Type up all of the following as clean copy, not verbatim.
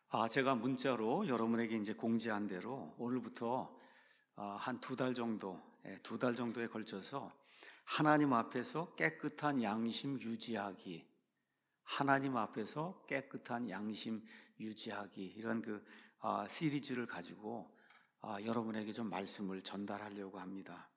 제가 문자로 여러분에게 이제 공지한 대로 오늘부터 한 두 달 정도, 두 달 정도에 걸쳐서 하나님 앞에서 깨끗한 양심 유지하기, 하나님 앞에서 깨끗한 양심 유지하기 이런 시리즈를 가지고 여러분에게 좀 말씀을 전달하려고 합니다.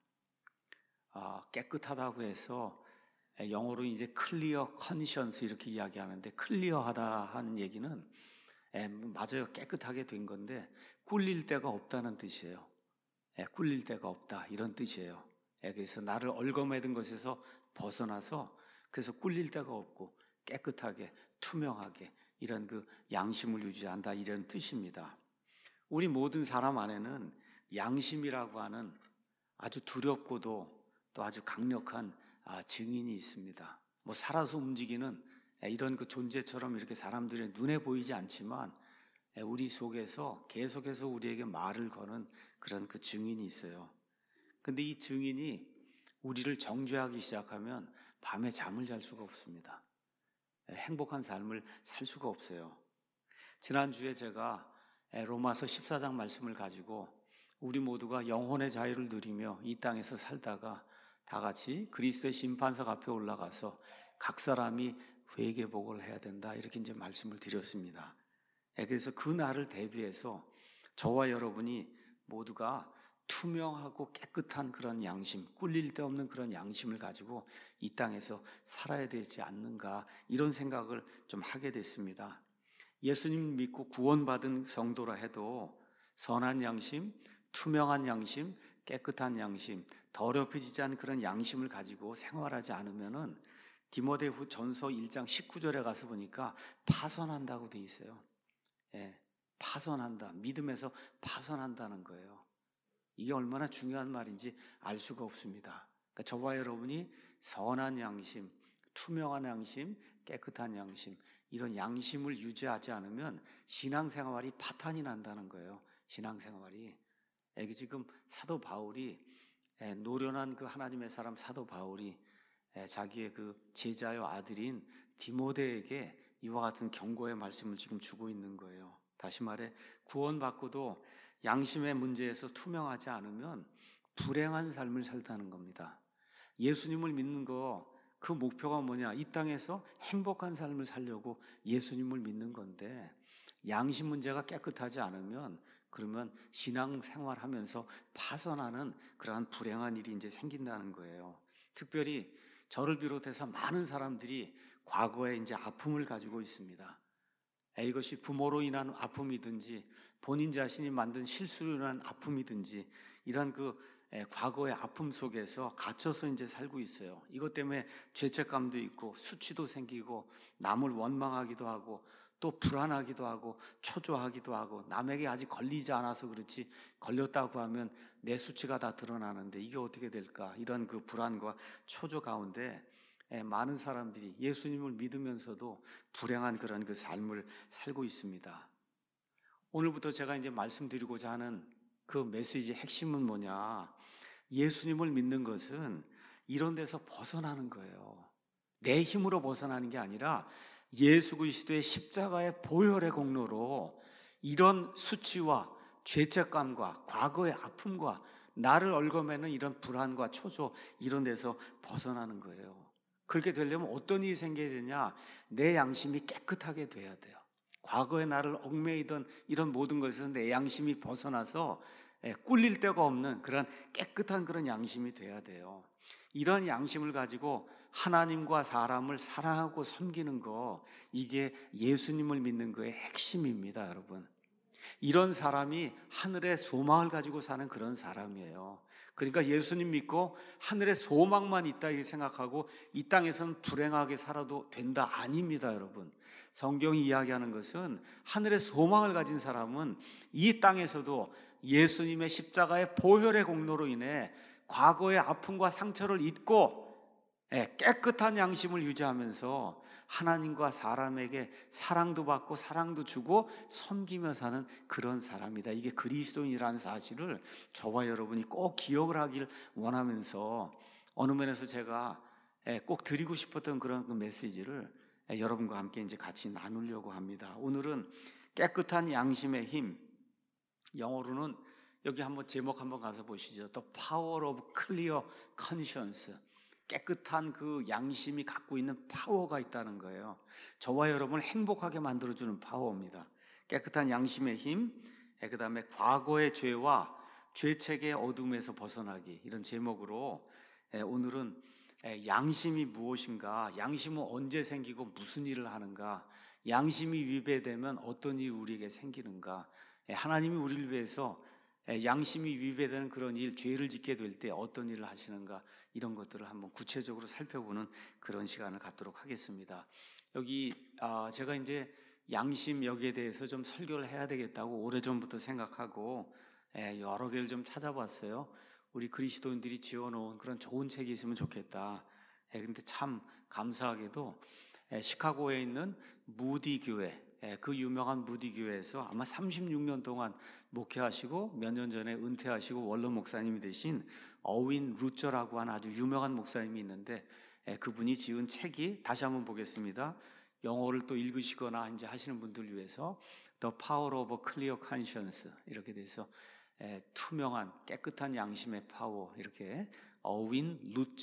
깨끗하다고 해서 영어로 이제 클리어 컨션스 이렇게 이야기하는데, 클리어하다 하는 얘기는 맞아요. 깨끗하게 된 건데 꿀릴 데가 없다는 뜻이에요. 꿀릴 데가 없다 이런 뜻이에요. 그래서 나를 얽어매든 것에서 벗어나서, 그래서 꿀릴 데가 없고 깨끗하게 투명하게 이런 양심을 유지한다 이런 뜻입니다. 우리 모든 사람 안에는 양심이라고 하는 아주 두렵고도 또 아주 강력한 증인이 있습니다. 살아서 움직이는 이런 존재처럼 이렇게 사람들의 눈에 보이지 않지만 우리 속에서 계속해서 우리에게 말을 거는 그런 증인이 있어요. 근데 이 증인이 우리를 정죄하기 시작하면 밤에 잠을 잘 수가 없습니다. 행복한 삶을 살 수가 없어요. 지난주에 제가 로마서 14장 말씀을 가지고 우리 모두가 영혼의 자유를 누리며 이 땅에서 살다가 다 같이 그리스도의 심판석 앞에 올라가서 각 사람이 회개복을 해야 된다 이렇게 이제 말씀을 드렸습니다. 그래서 그 날을 대비해서 저와 여러분이 모두가 투명하고 깨끗한 그런 양심, 꿀릴 데 없는 그런 양심을 가지고 이 땅에서 살아야 되지 않는가 이런 생각을 좀 하게 됐습니다. 예수님 믿고 구원받은 성도라 해도 선한 양심, 투명한 양심, 깨끗한 양심, 더럽혀지지 않은 그런 양심을 가지고 생활하지 않으면은 디모데 전서 1장 19절에 가서 보니까 파선한다고 돼 있어요. 파선한다. 믿음에서 파선한다는 거예요. 이게 얼마나 중요한 말인지 알 수가 없습니다. 그러니까 저와 여러분이 선한 양심, 투명한 양심, 깨끗한 양심, 이런 양심을 유지하지 않으면 신앙생활이 파탄이 난다는 거예요. 신앙생활이. 지금 사도 바울이, 노련한 하나님의 사람 사도 바울이 자기의 제자요 아들인 디모데에게 이와 같은 경고의 말씀을 지금 주고 있는 거예요. 다시 말해 구원받고도 양심의 문제에서 투명하지 않으면 불행한 삶을 살다는 겁니다. 예수님을 믿는 그 목표가 뭐냐? 이 땅에서 행복한 삶을 살려고 예수님을 믿는 건데 양심 문제가 깨끗하지 않으면 그러면 신앙생활하면서 파선하는 그러한 불행한 일이 이제 생긴다는 거예요. 특별히 저를 비롯해서 많은 사람들이 과거에 이제 아픔을 가지고 있습니다. 이것이 부모로 인한 아픔이든지 본인 자신이 만든 실수로 인한 아픔이든지 이런 과거의 아픔 속에서 갇혀서 이제 살고 있어요. 이것 때문에 죄책감도 있고 수치도 생기고 남을 원망하기도 하고 또 불안하기도 하고 초조하기도 하고, 남에게 아직 걸리지 않아서 그렇지 걸렸다고 하면 내 수치가 다 드러나는데 이게 어떻게 될까, 이런 불안과 초조 가운데 많은 사람들이 예수님을 믿으면서도 불행한 그런 삶을 살고 있습니다. 오늘부터 제가 이제 말씀드리고자 하는 메시지의 핵심은 뭐냐? 예수님을 믿는 것은 이런 데서 벗어나는 거예요. 내 힘으로 벗어나는 게 아니라 예수 그리스도의 십자가의 보혈의 공로로 이런 수치와 죄책감과 과거의 아픔과 나를 얽어매는 이런 불안과 초조, 이런 데서 벗어나는 거예요. 그렇게 되려면 어떤 일이 생겨야 되냐? 내 양심이 깨끗하게 돼야 돼요. 과거에 나를 얽매이던 이런 모든 것에서 내 양심이 벗어나서 꿀릴 데가 없는 그런 깨끗한 그런 양심이 돼야 돼요. 이런 양심을 가지고 하나님과 사람을 사랑하고 섬기는 거, 이게 예수님을 믿는 거의 핵심입니다, 여러분. 이런 사람이 하늘의 소망을 가지고 사는 그런 사람이에요. 그러니까 예수님 믿고 하늘의 소망만 있다 이렇게 생각하고 이 땅에서는 불행하게 살아도 된다, 아닙니다, 여러분. 성경이 이야기하는 것은 하늘의 소망을 가진 사람은 이 땅에서도 예수님의 십자가의 보혈의 공로로 인해 과거의 아픔과 상처를 잊고 깨끗한 양심을 유지하면서 하나님과 사람에게 사랑도 받고 사랑도 주고 섬기며 사는 그런 사람이다. 이게 그리스도인이라는 사실을 저와 여러분이 꼭 기억을 하길 원하면서 어느 면에서 제가 꼭 드리고 싶었던 그런 메시지를 여러분과 함께 이제 같이 나누려고 합니다. 오늘은 깨끗한 양심의 힘. 영어로는 여기 한번 제목 한번 가서 보시죠. The power of clear conscience. 깨끗한 그 양심이 갖고 있는 파워가 있다는 거예요. 저와 여러분을 행복하게 만들어주는 파워입니다. 깨끗한 양심의 힘, 그 다음에 과거의 죄와 죄책의 어둠에서 벗어나기, 이런 제목으로 오늘은 양심이 무엇인가, 양심은 언제 생기고 무슨 일을 하는가, 양심이 위배되면 어떤 일이 우리에게 생기는가, 하나님이 우리를 위해서 양심이 위배되는 그런 일, 죄를 짓게 될 때 어떤 일을 하시는가, 이런 것들을 한번 구체적으로 살펴보는 그런 시간을 갖도록 하겠습니다. 여기 제가 이제 양심 여기에 대해서 좀 설교를 해야 되겠다고 오래전부터 생각하고 여러 개를 좀 찾아봤어요. 우리 그리스도인들이 지어놓은 그런 좋은 책이 있으면 좋겠다. 근데 참 감사하게도 시카고에 있는 무디 교회, 그 유명한 무디 교회에서 아마 36년 동안 목회하시고 몇 년 전에 은퇴하시고 원로 목사님이 되신 어윈 루저라고 하는 아주 유명한 목사님이 있는데 그분이 지은 책이, 다시 한번 보겠습니다. 영어를 또 읽으시거나 이제 하시는 분들 위해서 The Power of a Clear Conscience, 이렇게 돼서 투명한 깨끗한 양심의 파워, 이렇게 어윈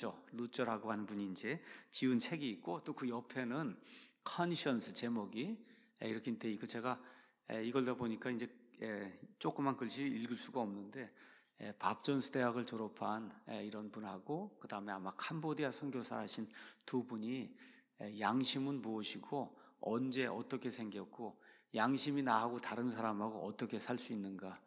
루저라고 하는 분이 이제 지은 책이 있고, 또 그 옆에는 Conscience 제목이 이렇게 돼 있고, 제가 이걸 다 보니까 이제 조그만 글씨 읽을 수가 없는데, 밥존스 대학을 졸업한 이런 분하고 그 다음에 아마 캄보디아 선교사 하신 두 분이 양심은 무엇이고 언제 어떻게 생겼고 양심이 나하고 다른 사람하고 어떻게 살 수 있는가,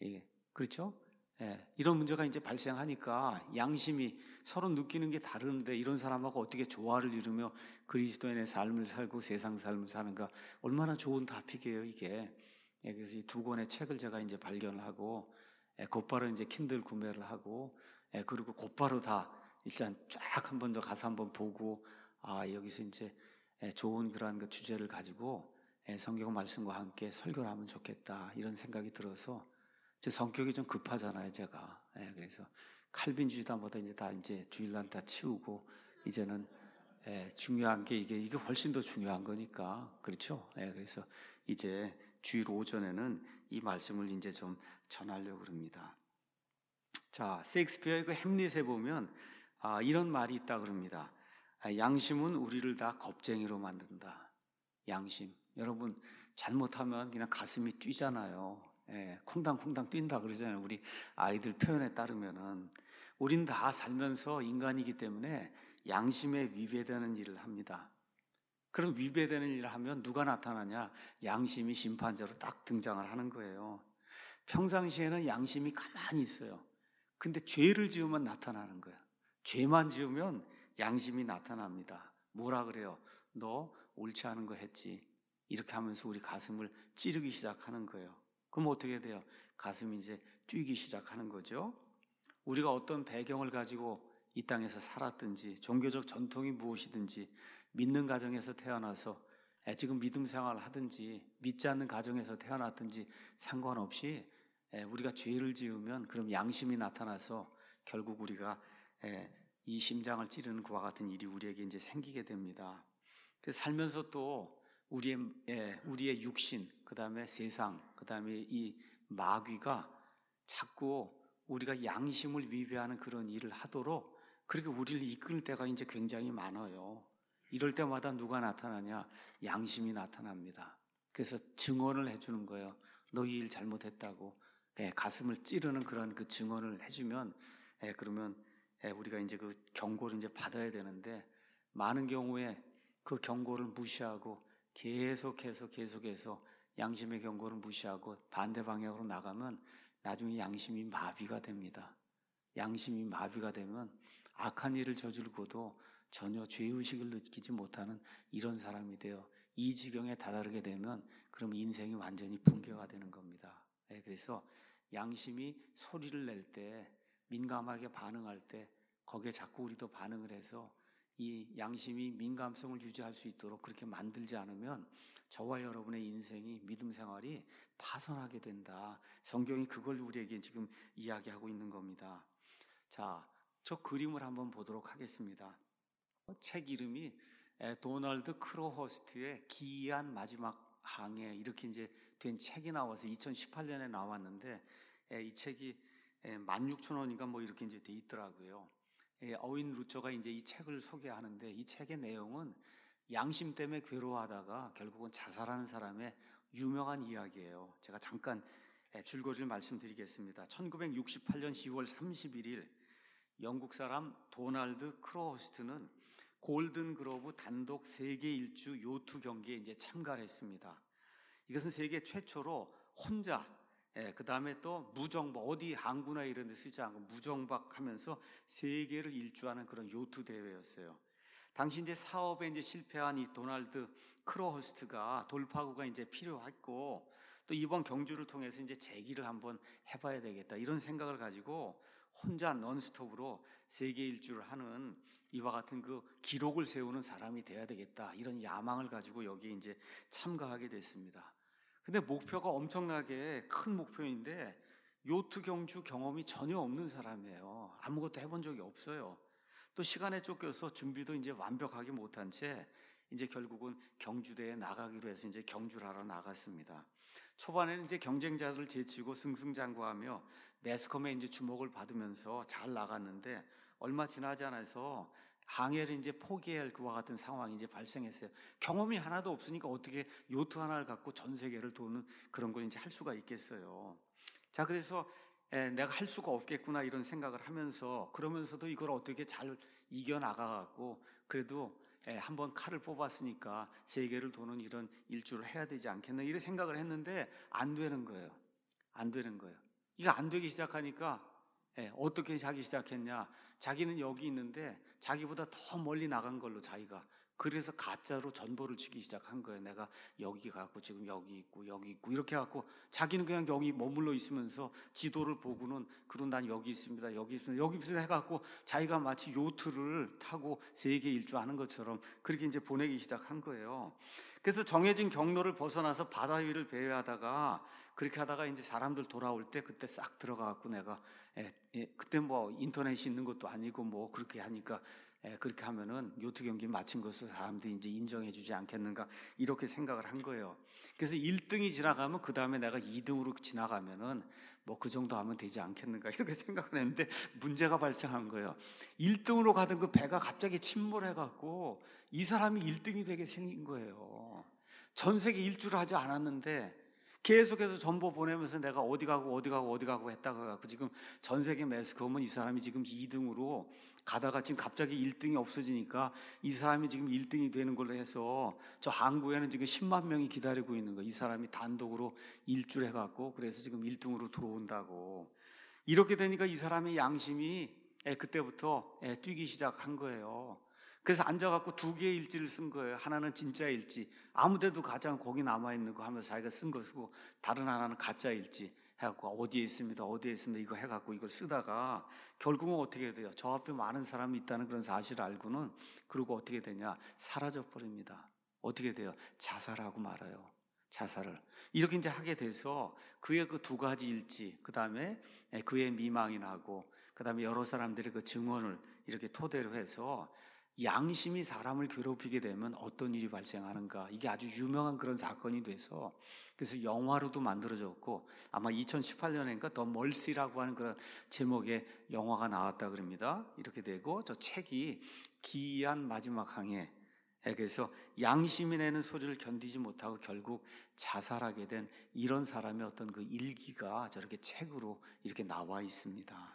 그렇죠? 이런 문제가 이제 발생하니까 양심이 서로 느끼는 게 다른데 이런 사람하고 어떻게 조화를 이루며 그리스도인의 삶을 살고 세상 삶을 사는가, 얼마나 좋은 토픽이에요 이게. 그래서 이 두 권의 책을 제가 이제 발견을 하고 곧바로 이제 킨들 구매를 하고 그리고 곧바로 다 일단 쫙 한번 더 가서 한번 보고, 여기서 이제 좋은 그러한 그 주제를 가지고 성경 말씀과 함께 설교를 하면 좋겠다, 이런 생각이 들어서, 제 성격이 좀 급하잖아요 제가. 그래서 칼빈 주일단보다 이제 다 이제 주일날 다 치우고 이제는 중요한 게 이게 훨씬 더 중요한 거니까, 그렇죠? 그래서 이제 주일 오전에는 이 말씀을 이제 좀 전하려고 합니다. 자, 셰익스피어의 그 햄릿에 보면 이런 말이 있다 그럽니다. 양심은 우리를 다 겁쟁이로 만든다. 양심. 여러분, 잘못하면 그냥 가슴이 뛰잖아요. 콩당콩당 뛴다 그러잖아요. 우리 아이들 표현에 따르면은. 우린 다 살면서 인간이기 때문에 양심에 위배되는 일을 합니다. 그럼 위배되는 일을 하면 누가 나타나냐? 양심이 심판자로 딱 등장을 하는 거예요. 평상시에는 양심이 가만히 있어요. 근데 죄를 지으면 나타나는 거예요. 죄만 지으면 양심이 나타납니다. 뭐라 그래요? 너 옳지 않은 거 했지. 이렇게 하면서 우리 가슴을 찌르기 시작하는 거예요. 그럼 어떻게 돼요? 가슴이 이제 뛰기 시작하는 거죠. 우리가 어떤 배경을 가지고 이 땅에서 살았든지, 종교적 전통이 무엇이든지, 믿는 가정에서 태어나서 지금 믿음 생활을 하든지, 믿지 않는 가정에서 태어났든지 상관없이 우리가 죄를 지으면 그럼 양심이 나타나서 결국 우리가 이 심장을 찌르는 그와 같은 일이 우리에게 이제 생기게 됩니다. 그래서 살면서 또 우리의 육신, 그 다음에 세상, 그 다음에 이 마귀가 자꾸 우리가 양심을 위배하는 그런 일을 하도록 그렇게 우리를 이끌 때가 이제 굉장히 많아요. 이럴 때마다 누가 나타나냐? 양심이 나타납니다. 그래서 증언을 해주는 거예요. 너 이 일 잘못했다고. 가슴을 찌르는 그런 그 증언을 해주면, 그러면 우리가 이제 그 경고를 이제 받아야 되는데, 많은 경우에 그 경고를 무시하고 계속해서 양심의 경고를 무시하고 반대 방향으로 나가면 나중에 양심이 마비가 됩니다. 양심이 마비가 되면 악한 일을 저지르고도 전혀 죄의식을 느끼지 못하는 이런 사람이 되어 이 지경에 다다르게 되면 그럼 인생이 완전히 붕괴가 되는 겁니다. 그래서 양심이 소리를 낼 때, 민감하게 반응할 때 거기에 자꾸 우리도 반응을 해서 이 양심이 민감성을 유지할 수 있도록 그렇게 만들지 않으면 저와 여러분의 인생이, 믿음 생활이 파손하게 된다. 성경이 그걸 우리에게 지금 이야기하고 있는 겁니다. 자, 저 그림을 한번 보도록 하겠습니다. 책 이름이 도널드 크로허스트의 기이한 마지막 항해 이렇게 이제 된 책이 나와서 2018년에 나왔는데 이 책이 16,000원인가 뭐 이렇게 이제 돼 있더라고요. 어윈 루처가 이제 이 책을 소개하는데 이 책의 내용은 양심 때문에 괴로워하다가 결국은 자살하는 사람의 유명한 이야기예요. 제가 잠깐 줄거리를 말씀드리겠습니다. 1968년 10월 31일 영국 사람 도널드 크로호스트는 골든 글로브 단독 세계 일주 요트 경기에 이제 참가를 했습니다. 이것은 세계 최초로 혼자, 그 다음에 또 무정박, 어디 항구나 이런 데 쓰지 않고 무정박하면서 세계를 일주하는 그런 요트 대회였어요. 당시 이제 사업에 이제 실패한 이 도널드 크로호스트가 돌파구가 이제 필요했고 또 이번 경주를 통해서 이제 재기를 한번 해봐야 되겠다 이런 생각을 가지고 혼자 넌스톱으로 세계 일주를 하는 이와 같은 그 기록을 세우는 사람이 돼야 되겠다 이런 야망을 가지고 여기에 이제 참가하게 됐습니다. 근데 목표가 엄청나게 큰 목표인데 요트 경주 경험이 전혀 없는 사람이에요. 아무것도 해본 적이 없어요. 또 시간에 쫓겨서 준비도 이제 완벽하게 못한 채 이제 결국은 경주대에 나가기로 해서 이제 경주를 하러 나갔습니다. 초반에는 이제 경쟁자들을 제치고 승승장구하며 매스컴에 이제 주목을 받으면서 잘 나갔는데 얼마 지나지 않아서 항해를 이제 포기할 그와 같은 상황이 이제 발생했어요. 경험이 하나도 없으니까 어떻게 요트 하나를 갖고 전 세계를 도는 그런 걸 이제 할 수가 있겠어요. 자, 그래서 내가 할 수가 없겠구나 이런 생각을 하면서 그러면서도 이걸 어떻게 잘 이겨나가갖고 그래도 한번 칼을 뽑았으니까 세계를 도는 이런 일주를 해야 되지 않겠나 이런 생각을 했는데 안 되는 거예요. 안 되는 거예요. 이거 안 되기 시작하니까 어떻게 하기 시작했냐. 자기는 여기 있는데 자기보다 더 멀리 나간 걸로 자기가 그래서 가짜로 전보를 치기 시작한 거예요. 내가 여기 가고 지금 여기 있고 이렇게 해갖고 자기는 그냥 여기 머물러 있으면서 지도를 보고는 그럼 난 여기 있습니다. 여기 있습니다 해갖고 자기가 마치 요트를 타고 세계 일주하는 것처럼 그렇게 이제 보내기 시작한 거예요. 그래서 정해진 경로를 벗어나서 바다 위를 배회하다가 그렇게 하다가 이제 사람들 돌아올 때 그때 싹 들어가갖고 내가 그때 뭐 인터넷이 있는 것도 아니고 뭐 그렇게 하니까 그렇게 하면은 요트 경기 마친 것을 사람들이 이제 인정해 주지 않겠는가 이렇게 생각을 한 거예요. 그래서 1등이 지나가면 그 다음에 내가 2등으로 지나가면은 뭐 그 정도 하면 되지 않겠는가 이렇게 생각을 했는데 문제가 발생한 거예요. 1등으로 가던 그 배가 갑자기 침몰해 갖고 이 사람이 1등이 되게 생긴 거예요. 전 세계 일주를 하지 않았는데 계속해서 정보 보내면서 내가 어디 가고 했다가 지금 전 세계 매스컴은 이 사람이 지금 2등으로 가다가 지금 갑자기 1등이 없어지니까 이 사람이 지금 1등이 되는 걸로 해서 저 항구에는 지금 10만 명이 기다리고 있는 거예요. 이 사람이 단독으로 일주를 해갖고 그래서 지금 1등으로 들어온다고. 이렇게 되니까 이 사람의 양심이 그때부터 뛰기 시작한 거예요. 그래서 앉아갖고 2개의 일지를 쓴 거예요. 하나는 진짜 일지, 아무데도 가장 거기 남아있는 거 하면서 자기가 쓴 거 쓰고, 다른 하나는 가짜 일지 해갖고 어디에 있습니다 이거 해갖고 이걸 쓰다가 결국은 어떻게 돼요? 저 앞에 많은 사람이 있다는 그런 사실을 알고는 그리고 어떻게 되냐? 사라져 버립니다. 어떻게 돼요? 자살하고 말아요. 자살을 이렇게 이제 하게 돼서 그의 그 2가지 일지, 그 다음에 그의 미망이 나고, 그 다음에 여러 사람들의 그 증언을 이렇게 토대로 해서 양심이 사람을 괴롭히게 되면 어떤 일이 발생하는가, 이게 아주 유명한 그런 사건이 돼서 그래서 영화로도 만들어졌고 아마 2018년인가 더 멀시라고 하는 그런 제목의 영화가 나왔다 그럽니다. 이렇게 되고 저 책이 기이한 마지막 항해, 그래서 양심이 내는 소리를 견디지 못하고 결국 자살하게 된 이런 사람의 어떤 그 일기가 저렇게 책으로 이렇게 나와 있습니다.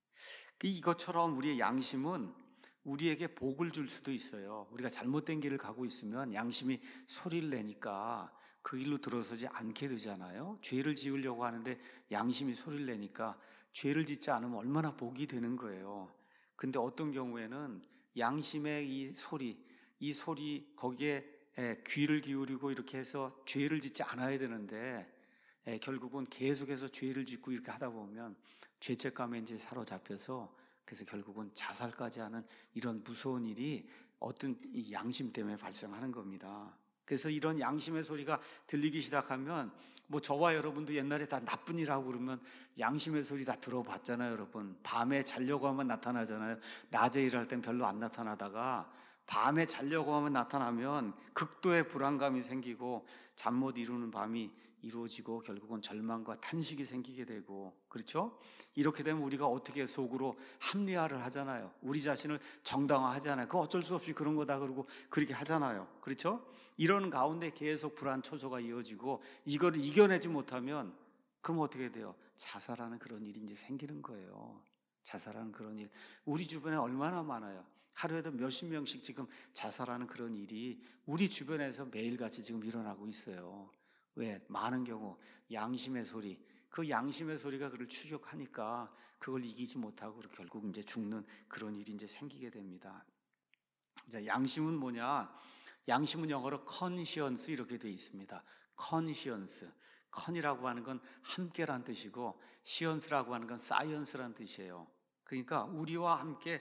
이것처럼 우리의 양심은 우리에게 복을 줄 수도 있어요. 우리가 잘못된 길을 가고 있으면 양심이 소리를 내니까 그 길로 들어서지 않게 되잖아요. 죄를 지으려고 하는데 양심이 소리를 내니까 죄를 짓지 않으면 얼마나 복이 되는 거예요. 근데 어떤 경우에는 양심의 이 소리 거기에 귀를 기울이고 이렇게 해서 죄를 짓지 않아야 되는데 결국은 계속해서 죄를 짓고 이렇게 하다 보면 죄책감에 이제 사로잡혀서 그래서 결국은 자살까지 하는 이런 무서운 일이 어떤 이 양심 때문에 발생하는 겁니다. 그래서 이런 양심의 소리가 들리기 시작하면 뭐 저와 여러분도 옛날에 다 나쁜 일하고 그러면 양심의 소리 다 들어봤잖아요, 여러분. 밤에 자려고 하면 나타나잖아요. 낮에 일할 땐 별로 안 나타나다가 밤에 자려고 하면 나타나면 극도의 불안감이 생기고 잠 못 이루는 밤이 이루어지고 결국은 절망과 탄식이 생기게 되고, 그렇죠? 이렇게 되면 우리가 어떻게 속으로 합리화를 하잖아요. 우리 자신을 정당화하잖아요. 그거 어쩔 수 없이 그런 거다 그러고 그렇게 하잖아요. 그렇죠? 이런 가운데 계속 불안 초소가 이어지고 이걸 이겨내지 못하면 그럼 어떻게 돼요? 자살하는 그런 일이 이제 생기는 거예요. 자살하는 그런 일. 우리 주변에 얼마나 많아요. 하루에도 몇십 명씩 지금 자살하는 그런 일이 우리 주변에서 매일같이 지금 일어나고 있어요. 왜? 많은 경우 양심의 소리, 그 양심의 소리가 그를 추격하니까 그걸 이기지 못하고 결국 이제 죽는 그런 일이 이제 생기게 됩니다. 자, 양심은 뭐냐? 양심은 영어로 conscience 이렇게 되어 있습니다. conscience. con이라고 하는 건 함께란 뜻이고 science라고 하는 건 science란 뜻이에요. 그러니까 우리와 함께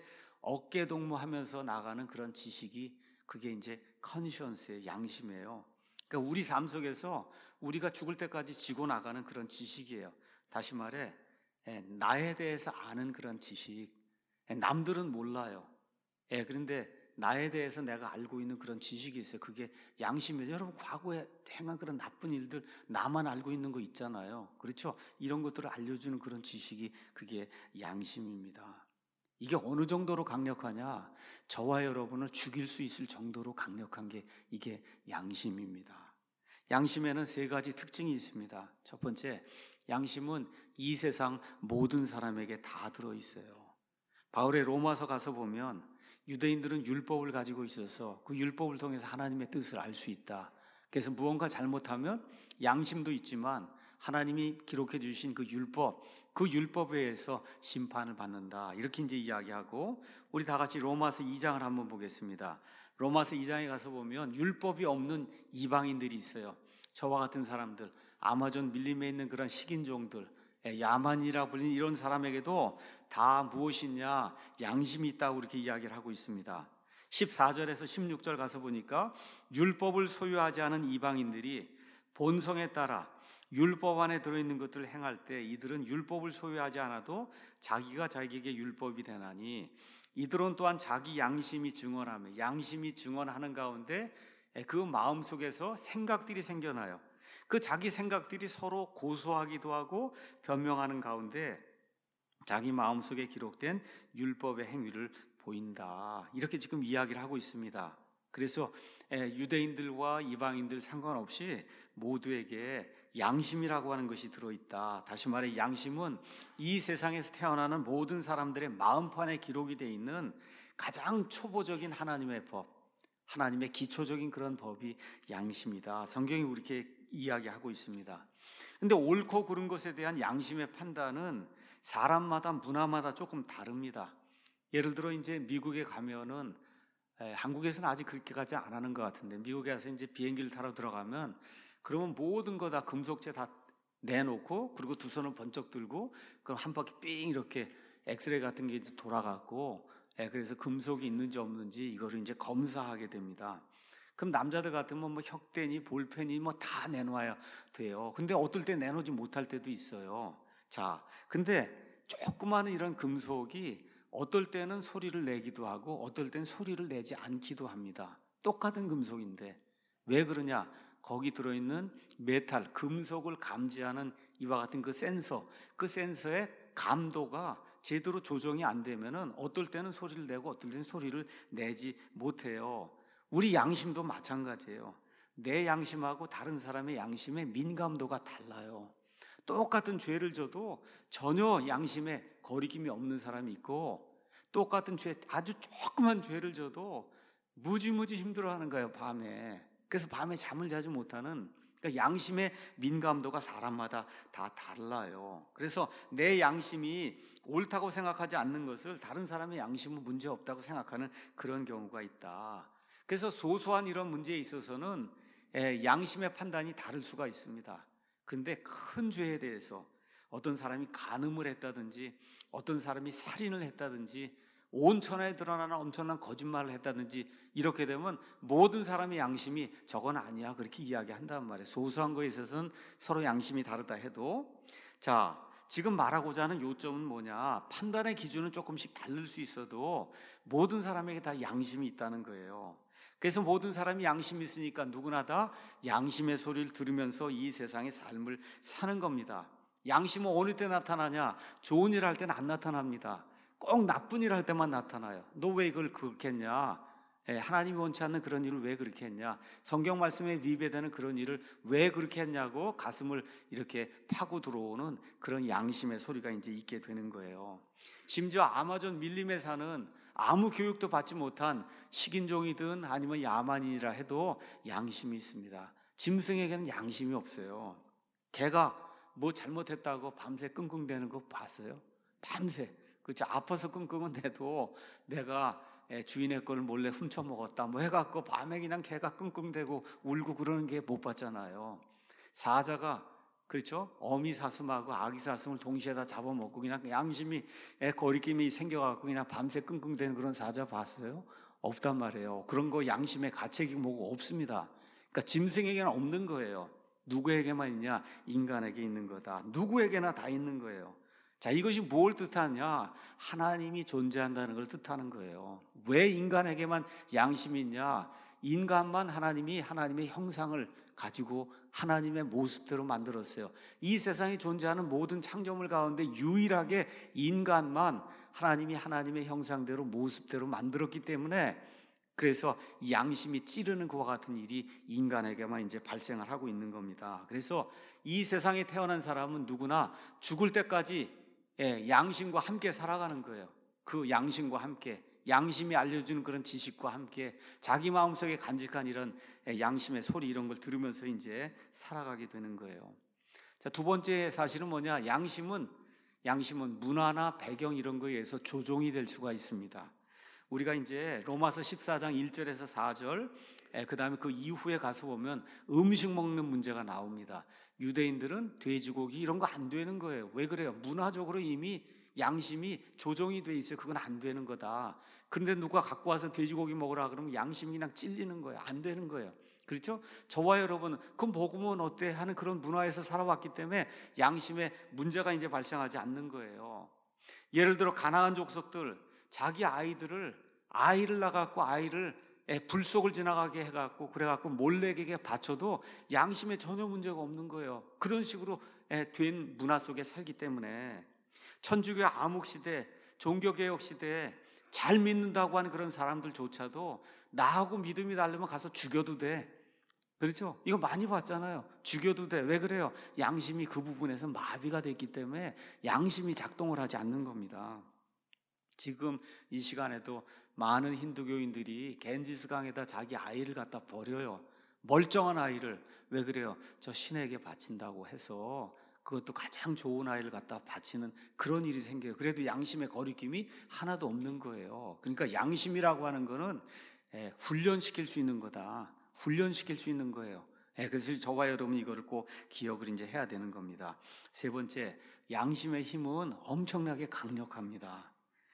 어깨동무하면서 나가는 그런 지식이 그게 이제 conscience의 양심이에요. 그러니까 우리 삶 속에서 우리가 죽을 때까지 지고 나가는 그런 지식이에요. 다시 말해 나에 대해서 아는 그런 지식. 남들은 몰라요. 그런데 나에 대해서 내가 알고 있는 그런 지식이 있어요. 그게 양심이에요. 여러분 과거에 행한 그런 나쁜 일들 나만 알고 있는 거 있잖아요. 그렇죠? 이런 것들을 알려주는 그런 지식이 그게 양심입니다. 이게 어느 정도로 강력하냐? 저와 여러분을 죽일 수 있을 정도로 강력한 게 이게 양심입니다. 양심에는 세 가지 특징이 있습니다. 첫 번째, 양심은 이 세상 모든 사람에게 다 들어있어요. 바울의 로마서 가서 보면 유대인들은 율법을 가지고 있어서 그 율법을 통해서 하나님의 뜻을 알 수 있다. 그래서 무언가 잘못하면 양심도 있지만 하나님이 기록해 주신 그 율법에 의해서 심판을 받는다. 이렇게 이제 이야기하고, 우리 다 같이 로마서 2장을 한번 보겠습니다. 로마서 2장에 가서 보면 율법이 없는 이방인들이 있어요. 저와 같은 사람들, 아마존 밀림에 있는 그런 식인종들, 야만이라 불리는 이런 사람에게도 다 무엇이냐? 양심이 있다고 이렇게 이야기를 하고 있습니다. 14절에서 16절 가서 보니까 율법을 소유하지 않은 이방인들이 본성에 따라 율법 안에 들어있는 것들을 행할 때 이들은 율법을 소유하지 않아도 자기가 자기에게 율법이 되나니 이들은 또한 자기 양심이 증언하며 양심이 증언하는 가운데 그 마음속에서 생각들이 생겨나요. 그 자기 생각들이 서로 고소하기도 하고 변명하는 가운데 자기 마음속에 기록된 율법의 행위를 보인다. 이렇게 지금 이야기를 하고 있습니다. 그래서 유대인들과 이방인들 상관없이 모두에게 양심이라고 하는 것이 들어있다. 다시 말해 양심은 이 세상에서 태어나는 모든 사람들의 마음판에 기록이 되어 있는 가장 초보적인 하나님의 법, 하나님의 기초적인 그런 법이 양심이다. 성경이 이렇게 이야기하고 있습니다. 근데 옳고 그른 것에 대한 양심의 판단은 사람마다 문화마다 조금 다릅니다. 예를 들어 이제 미국에 가면은 한국에서는 아직 그렇게 가지 안 하는 것 같은데 미국에 가서 이제 비행기를 타러 들어가면 그러면 모든 거 다 금속체 다 내놓고 그리고 두 손을 번쩍 들고 그럼 한 바퀴 삥 이렇게 엑스레이 같은 게 이제 돌아갔고 그래서 금속이 있는지 없는지 이거를 이제 검사하게 됩니다. 그럼 남자들 같으면 뭐 혁대니 볼펜이 뭐 다 내놔야 돼요. 근데 어떨 때 내놓지 못할 때도 있어요. 자, 근데 조그마한 이런 금속이 어떨 때는 소리를 내기도 하고 어떨 때는 소리를 내지 않기도 합니다. 똑같은 금속인데 왜 그러냐? 거기 들어있는 메탈, 금속을 감지하는 이와 같은 그 센서의 감도가 제대로 조정이 안 되면은 어떨 때는 소리를 내고 어떨 때는 소리를 내지 못해요. 우리 양심도 마찬가지예요. 내 양심하고 다른 사람의 양심의 민감도가 달라요. 똑같은 죄를 져도 전혀 양심에 거리낌이 없는 사람이 있고 똑같은 죄, 아주 조그만 죄를 져도 무지무지 힘들어하는 거예요, 밤에. 그래서 밤에 잠을 자지 못하는, 그러니까 양심의 민감도가 사람마다 다 달라요. 그래서 내 양심이 옳다고 생각하지 않는 것을 다른 사람의 양심은 문제없다고 생각하는 그런 경우가 있다. 그래서 소소한 이런 문제에 있어서는 양심의 판단이 다를 수가 있습니다. 근데 큰 죄에 대해서 어떤 사람이 간음을 했다든지 어떤 사람이 살인을 했다든지 온천에 드러나는 엄청난 거짓말을 했다든지 이렇게 되면 모든 사람의 양심이 저건 아니야 그렇게 이야기한단 말이에요. 소소한 거에 있어서는 서로 양심이 다르다 해도. 자, 지금 말하고자 하는 요점은 뭐냐? 판단의 기준은 조금씩 다를 수 있어도 모든 사람에게 다 양심이 있다는 거예요. 그래서 모든 사람이 양심이 있으니까 누구나 다 양심의 소리를 들으면서 이 세상의 삶을 사는 겁니다. 양심은 어느 때 나타나냐? 좋은 일 할 때는 안 나타납니다. 꼭 나쁜 일 할 때만 나타나요. 너 왜 이걸 그렇게 했냐? 하나님이 원치 않는 그런 일을 왜 그렇게 했냐? 성경 말씀에 위배되는 그런 일을 왜 그렇게 했냐고 가슴을 이렇게 파고 들어오는 그런 양심의 소리가 이제 있게 되는 거예요. 심지어 아마존 밀림에 사는 아무 교육도 받지 못한 식인종이든 아니면 야만인이라 해도 양심이 있습니다. 짐승에게는 양심이 없어요. 개가 뭐 잘못했다고 밤새 끙끙대는 거 봤어요? 밤새. 그렇죠. 아파서 끙끙은 대도 내가 주인의 걸 몰래 훔쳐 먹었다 뭐 해갖고 밤에 그냥 개가 끙끙대고 울고 그러는 게 못 봤잖아요. 사자가 그렇죠. 어미 사슴하고 아기 사슴을 동시에 다 잡아먹고 그냥 양심이 거리낌이 생겨갖고 그냥 밤새 끙끙대는 그런 사자 봤어요? 없단 말이에요. 그런 거 양심의 가책이 뭐고 없습니다. 그러니까 짐승에게는 없는 거예요. 누구에게만 있냐? 인간에게 있는 거다. 누구에게나 다 있는 거예요. 자, 이것이 뭘 뜻하냐? 하나님이 존재한다는 걸 뜻하는 거예요. 왜 인간에게만 양심이 있냐? 인간만 하나님이 하나님의 형상을 가지고 하나님의 모습대로 만들었어요. 이 세상에 존재하는 모든 창조물 가운데 유일하게 인간만 하나님이 하나님의 형상대로 모습대로 만들었기 때문에 그래서 양심이 찌르는 그와 같은 일이 인간에게만 이제 발생을 하고 있는 겁니다. 그래서 이 세상에 태어난 사람은 누구나 죽을 때까지 양심과 함께 살아가는 거예요. 그 양심과 함께, 양심이 알려주는 그런 지식과 함께 자기 마음속에 간직한 이런 양심의 소리 이런 걸 들으면서 이제 살아가게 되는 거예요. 자, 두 번째 사실은 뭐냐? 양심은 문화나 배경 이런 거에 의해서 조종이 될 수가 있습니다. 우리가 이제 로마서 14장 1절에서 4절, 그 다음에 그 이후에 가서 보면 음식 먹는 문제가 나옵니다. 유대인들은 돼지고기 이런 거 안 되는 거예요. 왜 그래요? 문화적으로 이미 양심이 조정이 돼 있어요. 그건 안 되는 거다. 그런데 누가 갖고 와서 돼지고기 먹으라 그러면 양심이 그냥 찔리는 거예요. 안 되는 거예요. 그렇죠? 저와 여러분은 그럼 먹으면 어때 하는 그런 문화에서 살아왔기 때문에 양심에 문제가 이제 발생하지 않는 거예요. 예를 들어 가나안 족속들 자기 아이를 낳아갖고 아이를 불속을 지나가게 해갖고 그래갖고 몰렉에게 바쳐도 양심에 전혀 문제가 없는 거예요. 그런 식으로 된 문화 속에 살기 때문에 천주교 암흑시대, 종교개혁 시대에 잘 믿는다고 하는 그런 사람들조차도 나하고 믿음이 다르면 가서 죽여도 돼. 그렇죠? 이거 많이 봤잖아요. 죽여도 돼. 왜 그래요? 양심이 그 부분에서 마비가 됐기 때문에 양심이 작동을 하지 않는 겁니다. 지금 이 시간에도 많은 힌두교인들이 갠지스강에다 자기 아이를 갖다 버려요. 멀쩡한 아이를. 왜 그래요? 저 신에게 바친다고 해서 그것도 가장 좋은 아이를 갖다 바치는 그런 일이 생겨요. 그래도 양심의 거리낌이 하나도 없는 거예요. 그러니까 양심이라고 하는 거는 훈련시킬 수 있는 거다. 훈련시킬 수 있는 거예요. 그래서 저와 여러분 이거를 꼭 기억을 이제 해야 되는 겁니다. 세 번째, 양심의 힘은 엄청나게 강력합니다.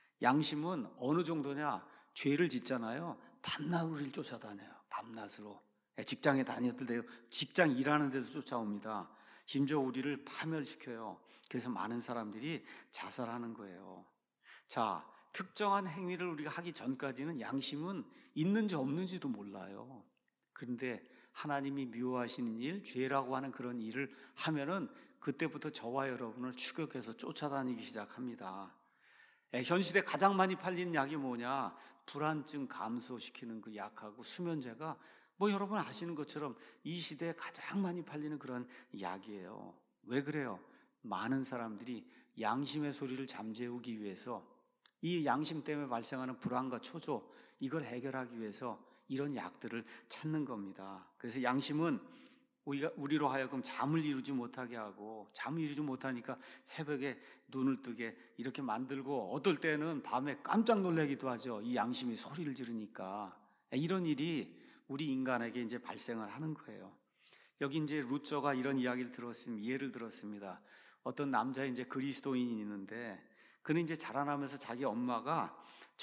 양심은 어느 정도냐? 죄를 짓잖아요. 밤낮 우리를 쫓아다녀요. 밤낮으로. 직장에 다녔을 때 직장 일하는 데도 쫓아옵니다. 심지어 우리를 파멸시켜요. 그래서 많은 사람들이 자살하는 거예요. 자, 특정한 행위를 우리가 하기 전까지는 양심은 있는지 없는지도 몰라요. 그런데 하나님이 미워하시는 일, 죄라고 하는 그런 일을 하면은 그때부터 저와 여러분을 추격해서 쫓아다니기 시작합니다. 현 시대 가장 많이 팔리는 약이 뭐냐? 불안증 감소시키는 그 약하고 수면제가 뭐 여러분 아시는 것처럼 이 시대에 가장 많이 팔리는 그런 약이에요. 왜 그래요? 많은 사람들이 양심의 소리를 잠재우기 위해서 이 양심 때문에 발생하는 불안과 초조 이걸 해결하기 위해서 이런 약들을 찾는 겁니다. 그래서 양심은 우리로 하여금 잠을 이루지 못하게 하고 잠을 이루지 못하니까 새벽에 눈을 뜨게 이렇게 만들고 어떨 때는 밤에 깜짝 놀라기도 하죠. 이 양심이 소리를 지르니까. 이런 일이 우리 인간에게 이제 발생을 하는 거예요. 여기 이제 루저가 이런 이야기를 들었습니다. 예를 들었습니다. 어떤 남자 이제 그리스도인이 있는데 그는 이제 자라나면서 자기 엄마가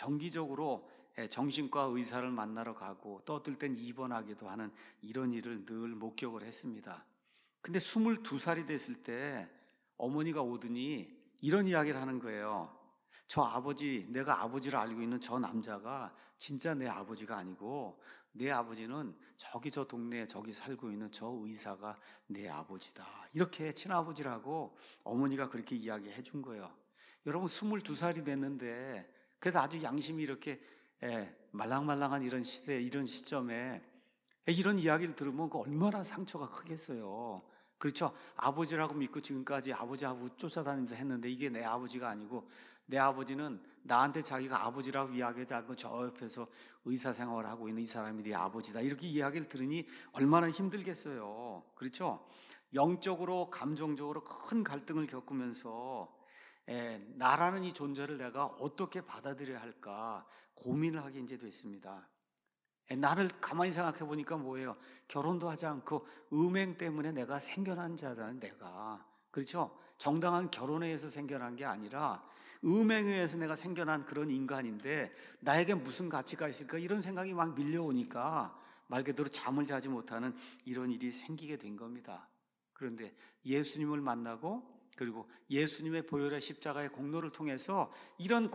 정기적으로 정신과 의사를 만나러 가고 또 어떨 땐 입원하기도 하는 이런 일을 늘 목격을 했습니다. 근데 22살이 됐을 때 어머니가 오더니 이런 이야기를 하는 거예요. 저 아버지, 내가 아버지를 알고 있는 저 남자가 진짜 내 아버지가 아니고 내 아버지는 저기 저 동네에 저기 살고 있는 저 의사가 내 아버지다. 이렇게 친아버지라고 어머니가 그렇게 이야기해 준 거예요. 여러분 22살이 됐는데 그래서 아주 양심이 이렇게 말랑말랑한 이런 시대, 이런 시점에 이런 이야기를 들으면 그 얼마나 상처가 크겠어요. 그렇죠? 아버지라고 믿고 지금까지 아버지하고 쫓아다니면서 했는데 이게 내 아버지가 아니고 내 아버지는 나한테 자기가 아버지라고 이야기하지 않고 저 옆에서 의사 생활을 하고 있는 이 사람이 네 아버지다. 이렇게 이야기를 들으니 얼마나 힘들겠어요. 그렇죠? 영적으로 감정적으로 큰 갈등을 겪으면서 나라는 이 존재를 내가 어떻게 받아들여야 할까 고민을 하게 이제 됐습니다. 나를 가만히 생각해 보니까 뭐예요? 결혼도 하지 않고 음행 때문에 내가 생겨난 자잖아요. 내가. 그렇죠? 정당한 결혼에 의해서 생겨난 게 아니라 음행에 의해서 내가 생겨난 그런 인간인데 나에게 무슨 가치가 있을까? 이런 생각이 막 밀려오니까 말 그대로 잠을 자지 못하는 이런 일이 생기게 된 겁니다. 그런데 예수님을 만나고 그리고 예수님의 보혈의 십자가의 공로를 통해서 이런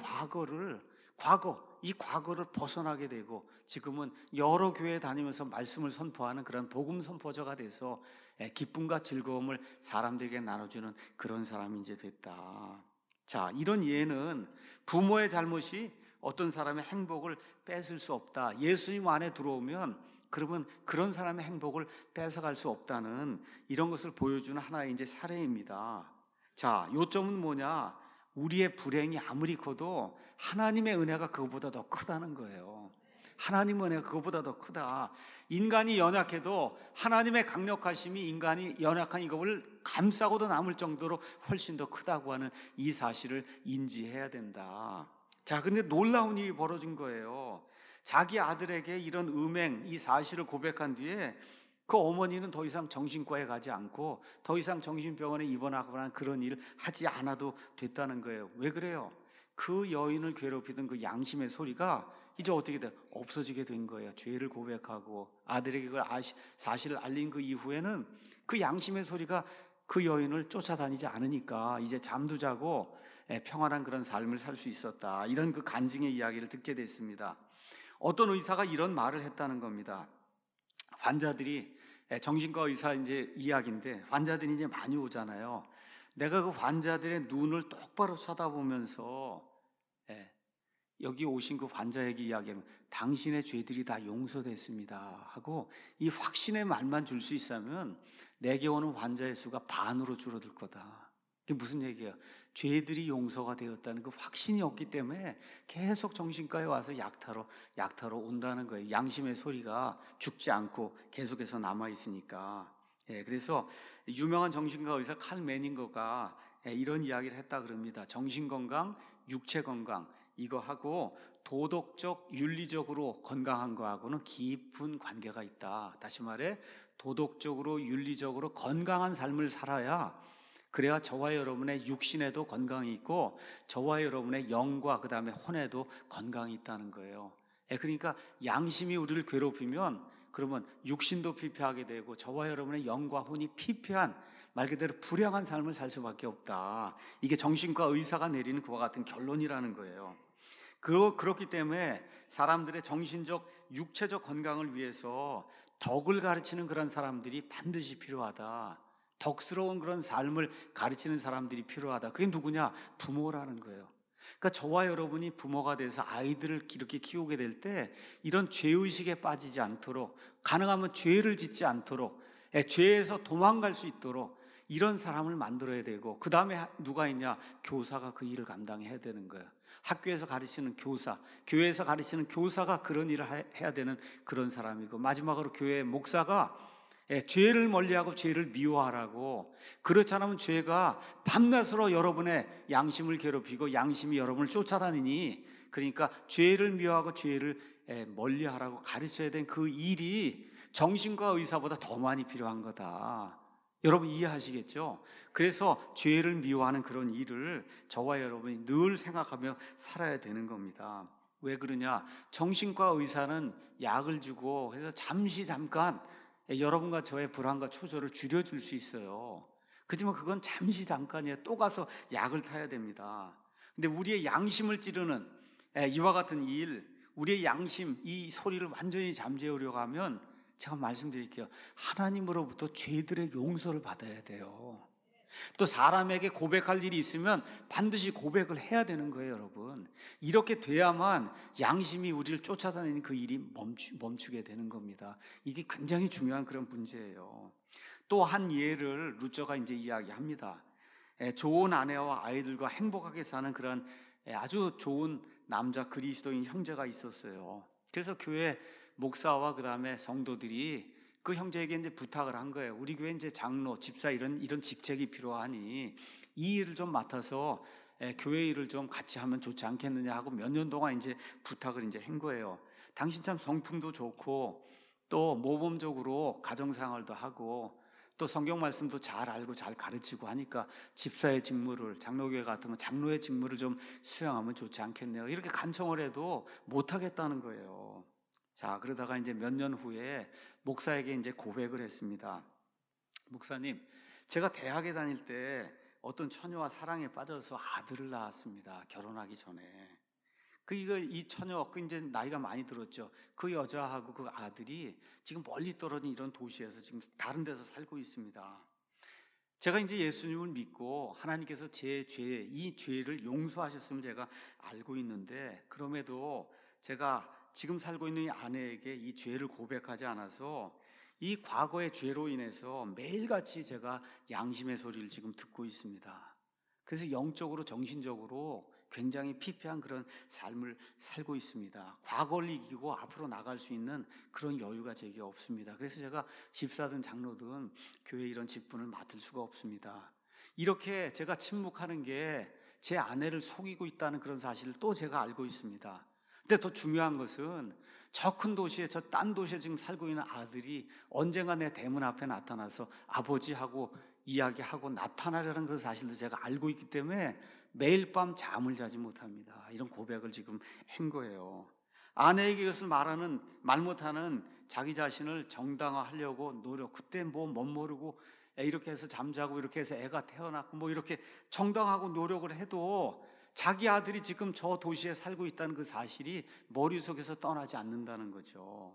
이 과거를 벗어나게 되고 지금은 여러 교회에 다니면서 말씀을 선포하는 그런 복음 선포자가 돼서 기쁨과 즐거움을 사람들에게 나눠주는 그런 사람이 이제 됐다. 자, 이런 예는 부모의 잘못이 어떤 사람의 행복을 뺏을 수 없다. 예수님 안에 들어오면 그러면 그런 사람의 행복을 뺏어갈 수 없다는 이런 것을 보여주는 하나의 이제 사례입니다. 자, 요점은 뭐냐? 우리의 불행이 아무리 커도 하나님의 은혜가 그거보다 더 크다는 거예요. 하나님의 은혜가 그거보다 더 크다. 인간이 연약해도 하나님의 강력하심이 인간이 연약한 이것을 감싸고도 남을 정도로 훨씬 더 크다고 하는 이 사실을 인지해야 된다. 자, 근데 놀라운 일이 벌어진 거예요. 자기 아들에게 이런 음행, 이 사실을 고백한 뒤에 그 어머니는 더 이상 정신과에 가지 않고 더 이상 정신병원에 입원하거나 그런 일을 하지 않아도 됐다는 거예요. 왜 그래요? 그 여인을 괴롭히던 그 양심의 소리가 이제 어떻게 돼? 없어지게 된 거예요. 죄를 고백하고 아들에게 그 사실을 알린 그 이후에는 그 양심의 소리가 그 여인을 쫓아다니지 않으니까 이제 잠도 자고 평안한 그런 삶을 살 수 있었다. 이런 그 간증의 이야기를 듣게 됐습니다. 어떤 의사가 이런 말을 했다는 겁니다. 환자들이 정신과 의사 이제 이야기인데 환자들이 이제 많이 오잖아요. 내가 그 환자들의 눈을 똑바로 쳐다보면서 여기 오신 그 환자에게 이야기하면 당신의 죄들이 다 용서됐습니다 하고 이 확신의 말만 줄 수 있으면 내게 오는 환자의 수가 반으로 줄어들 거다. 이게 무슨 얘기예요? 죄들이 용서가 되었다는 그 확신이 없기 때문에 계속 정신과에 와서 약타로 온다는 거예요. 양심의 소리가 죽지 않고 계속해서 남아있으니까. 그래서 유명한 정신과 의사 칼 매닝거가 이런 이야기를 했다 그럽니다. 정신건강, 육체건강 이거 하고 도덕적, 윤리적으로 건강한 거하고는 깊은 관계가 있다. 다시 말해 도덕적으로, 윤리적으로 건강한 삶을 살아야 그래야 저와 여러분의 육신에도 건강이 있고 저와 여러분의 영과 그 다음에 혼에도 건강이 있다는 거예요. 그러니까 양심이 우리를 괴롭히면 그러면 육신도 피폐하게 되고 저와 여러분의 영과 혼이 피폐한 말 그대로 불행한 삶을 살 수밖에 없다. 이게 정신과 의사가 내리는 그와 같은 결론이라는 거예요. 그렇기 때문에 사람들의 정신적, 육체적 건강을 위해서 덕을 가르치는 그런 사람들이 반드시 필요하다. 덕스러운 그런 삶을 가르치는 사람들이 필요하다. 그게 누구냐? 부모라는 거예요. 그러니까 저와 여러분이 부모가 돼서 아이들을 이렇게 키우게 될 때 이런 죄의식에 빠지지 않도록 가능하면 죄를 짓지 않도록 죄에서 도망갈 수 있도록 이런 사람을 만들어야 되고 그 다음에 누가 있냐? 교사가 그 일을 감당해야 되는 거예요. 학교에서 가르치는 교사, 교회에서 가르치는 교사가 그런 일을 해야 되는 그런 사람이고 마지막으로 교회의 목사가 죄를 멀리하고 죄를 미워하라고 그렇지 않으면 죄가 밤낮으로 여러분의 양심을 괴롭히고 양심이 여러분을 쫓아다니니 그러니까 죄를 미워하고 죄를 멀리하라고 가르쳐야 된 그 일이 정신과 의사보다 더 많이 필요한 거다. 여러분 이해하시겠죠? 그래서 죄를 미워하는 그런 일을 저와 여러분이 늘 생각하며 살아야 되는 겁니다. 왜 그러냐? 정신과 의사는 약을 주고 해서 잠깐 여러분과 저의 불안과 초조를 줄여줄 수 있어요. 그렇지만 그건 잠깐이에요. 또 가서 약을 타야 됩니다. 근데 우리의 양심을 찌르는 이와 같은 일, 우리의 양심, 이 소리를 완전히 잠재우려고 하면 제가 말씀드릴게요. 하나님으로부터 죄들의 용서를 받아야 돼요. 또 사람에게 고백할 일이 있으면 반드시 고백을 해야 되는 거예요, 여러분. 이렇게 돼야만 양심이 우리를 쫓아다니는 그 일이 멈추게 되는 겁니다. 이게 굉장히 중요한 그런 문제예요. 또 한 예를 루저가 이제 이야기합니다. 좋은 아내와 아이들과 행복하게 사는 그런 아주 좋은 남자 그리스도인 형제가 있었어요. 그래서 교회 목사와 그 다음에 성도들이 그 형제에게 이제 부탁을 한 거예요. 우리 교회 이제 장로, 집사 이런 직책이 필요하니 이 일을 좀 맡아서 교회 일을 좀 같이 하면 좋지 않겠느냐 하고 몇 년 동안 이제 부탁을 이제 한 거예요. 당신 참 성품도 좋고 또 모범적으로 가정생활도 하고 또 성경 말씀도 잘 알고 잘 가르치고 하니까 집사의 직무를, 장로교회 같으면 장로의 직무를 좀 수행하면 좋지 않겠네요. 이렇게 간청을 해도 못 하겠다는 거예요. 자, 그러다가 이제 몇 년 후에 목사에게 이제 고백을 했습니다. 목사님, 제가 대학에 다닐 때 어떤 처녀와 사랑에 빠져서 아들을 낳았습니다. 결혼하기 전에. 이 처녀, 이제 나이가 많이 들었죠. 그 여자하고 그 아들이 지금 멀리 떨어진 이런 도시에서 지금 다른 데서 살고 있습니다. 제가 이제 예수님을 믿고 하나님께서 제 죄, 이 죄를 용서하셨음을 제가 알고 있는데, 그럼에도 제가 지금 살고 있는 이 아내에게 이 죄를 고백하지 않아서 이 과거의 죄로 인해서 매일같이 제가 양심의 소리를 지금 듣고 있습니다. 그래서 영적으로 정신적으로 굉장히 피폐한 그런 삶을 살고 있습니다. 과거를 이기고 앞으로 나갈 수 있는 그런 여유가 제게 없습니다. 그래서 제가 집사든 장로든 교회 이런 직분을 맡을 수가 없습니다. 이렇게 제가 침묵하는 게 제 아내를 속이고 있다는 그런 사실을 또 제가 알고 있습니다. 근데 더 중요한 것은 저 큰 도시에, 저 딴 도시에 지금 살고 있는 아들이 언젠가 내 대문 앞에 나타나서 아버지하고 이야기하고 나타나려는 그런 사실도 제가 알고 있기 때문에 매일 밤 잠을 자지 못합니다. 이런 고백을 지금 한 거예요. 아내에게 이것을 말 못하는 자기 자신을 정당화하려고 노력, 그때 뭐 못 모르고 이렇게 해서 잠자고 이렇게 해서 애가 태어났고 뭐 이렇게 정당하고 노력을 해도 자기 아들이 지금 저 도시에 살고 있다는 그 사실이 머릿속에서 떠나지 않는다는 거죠.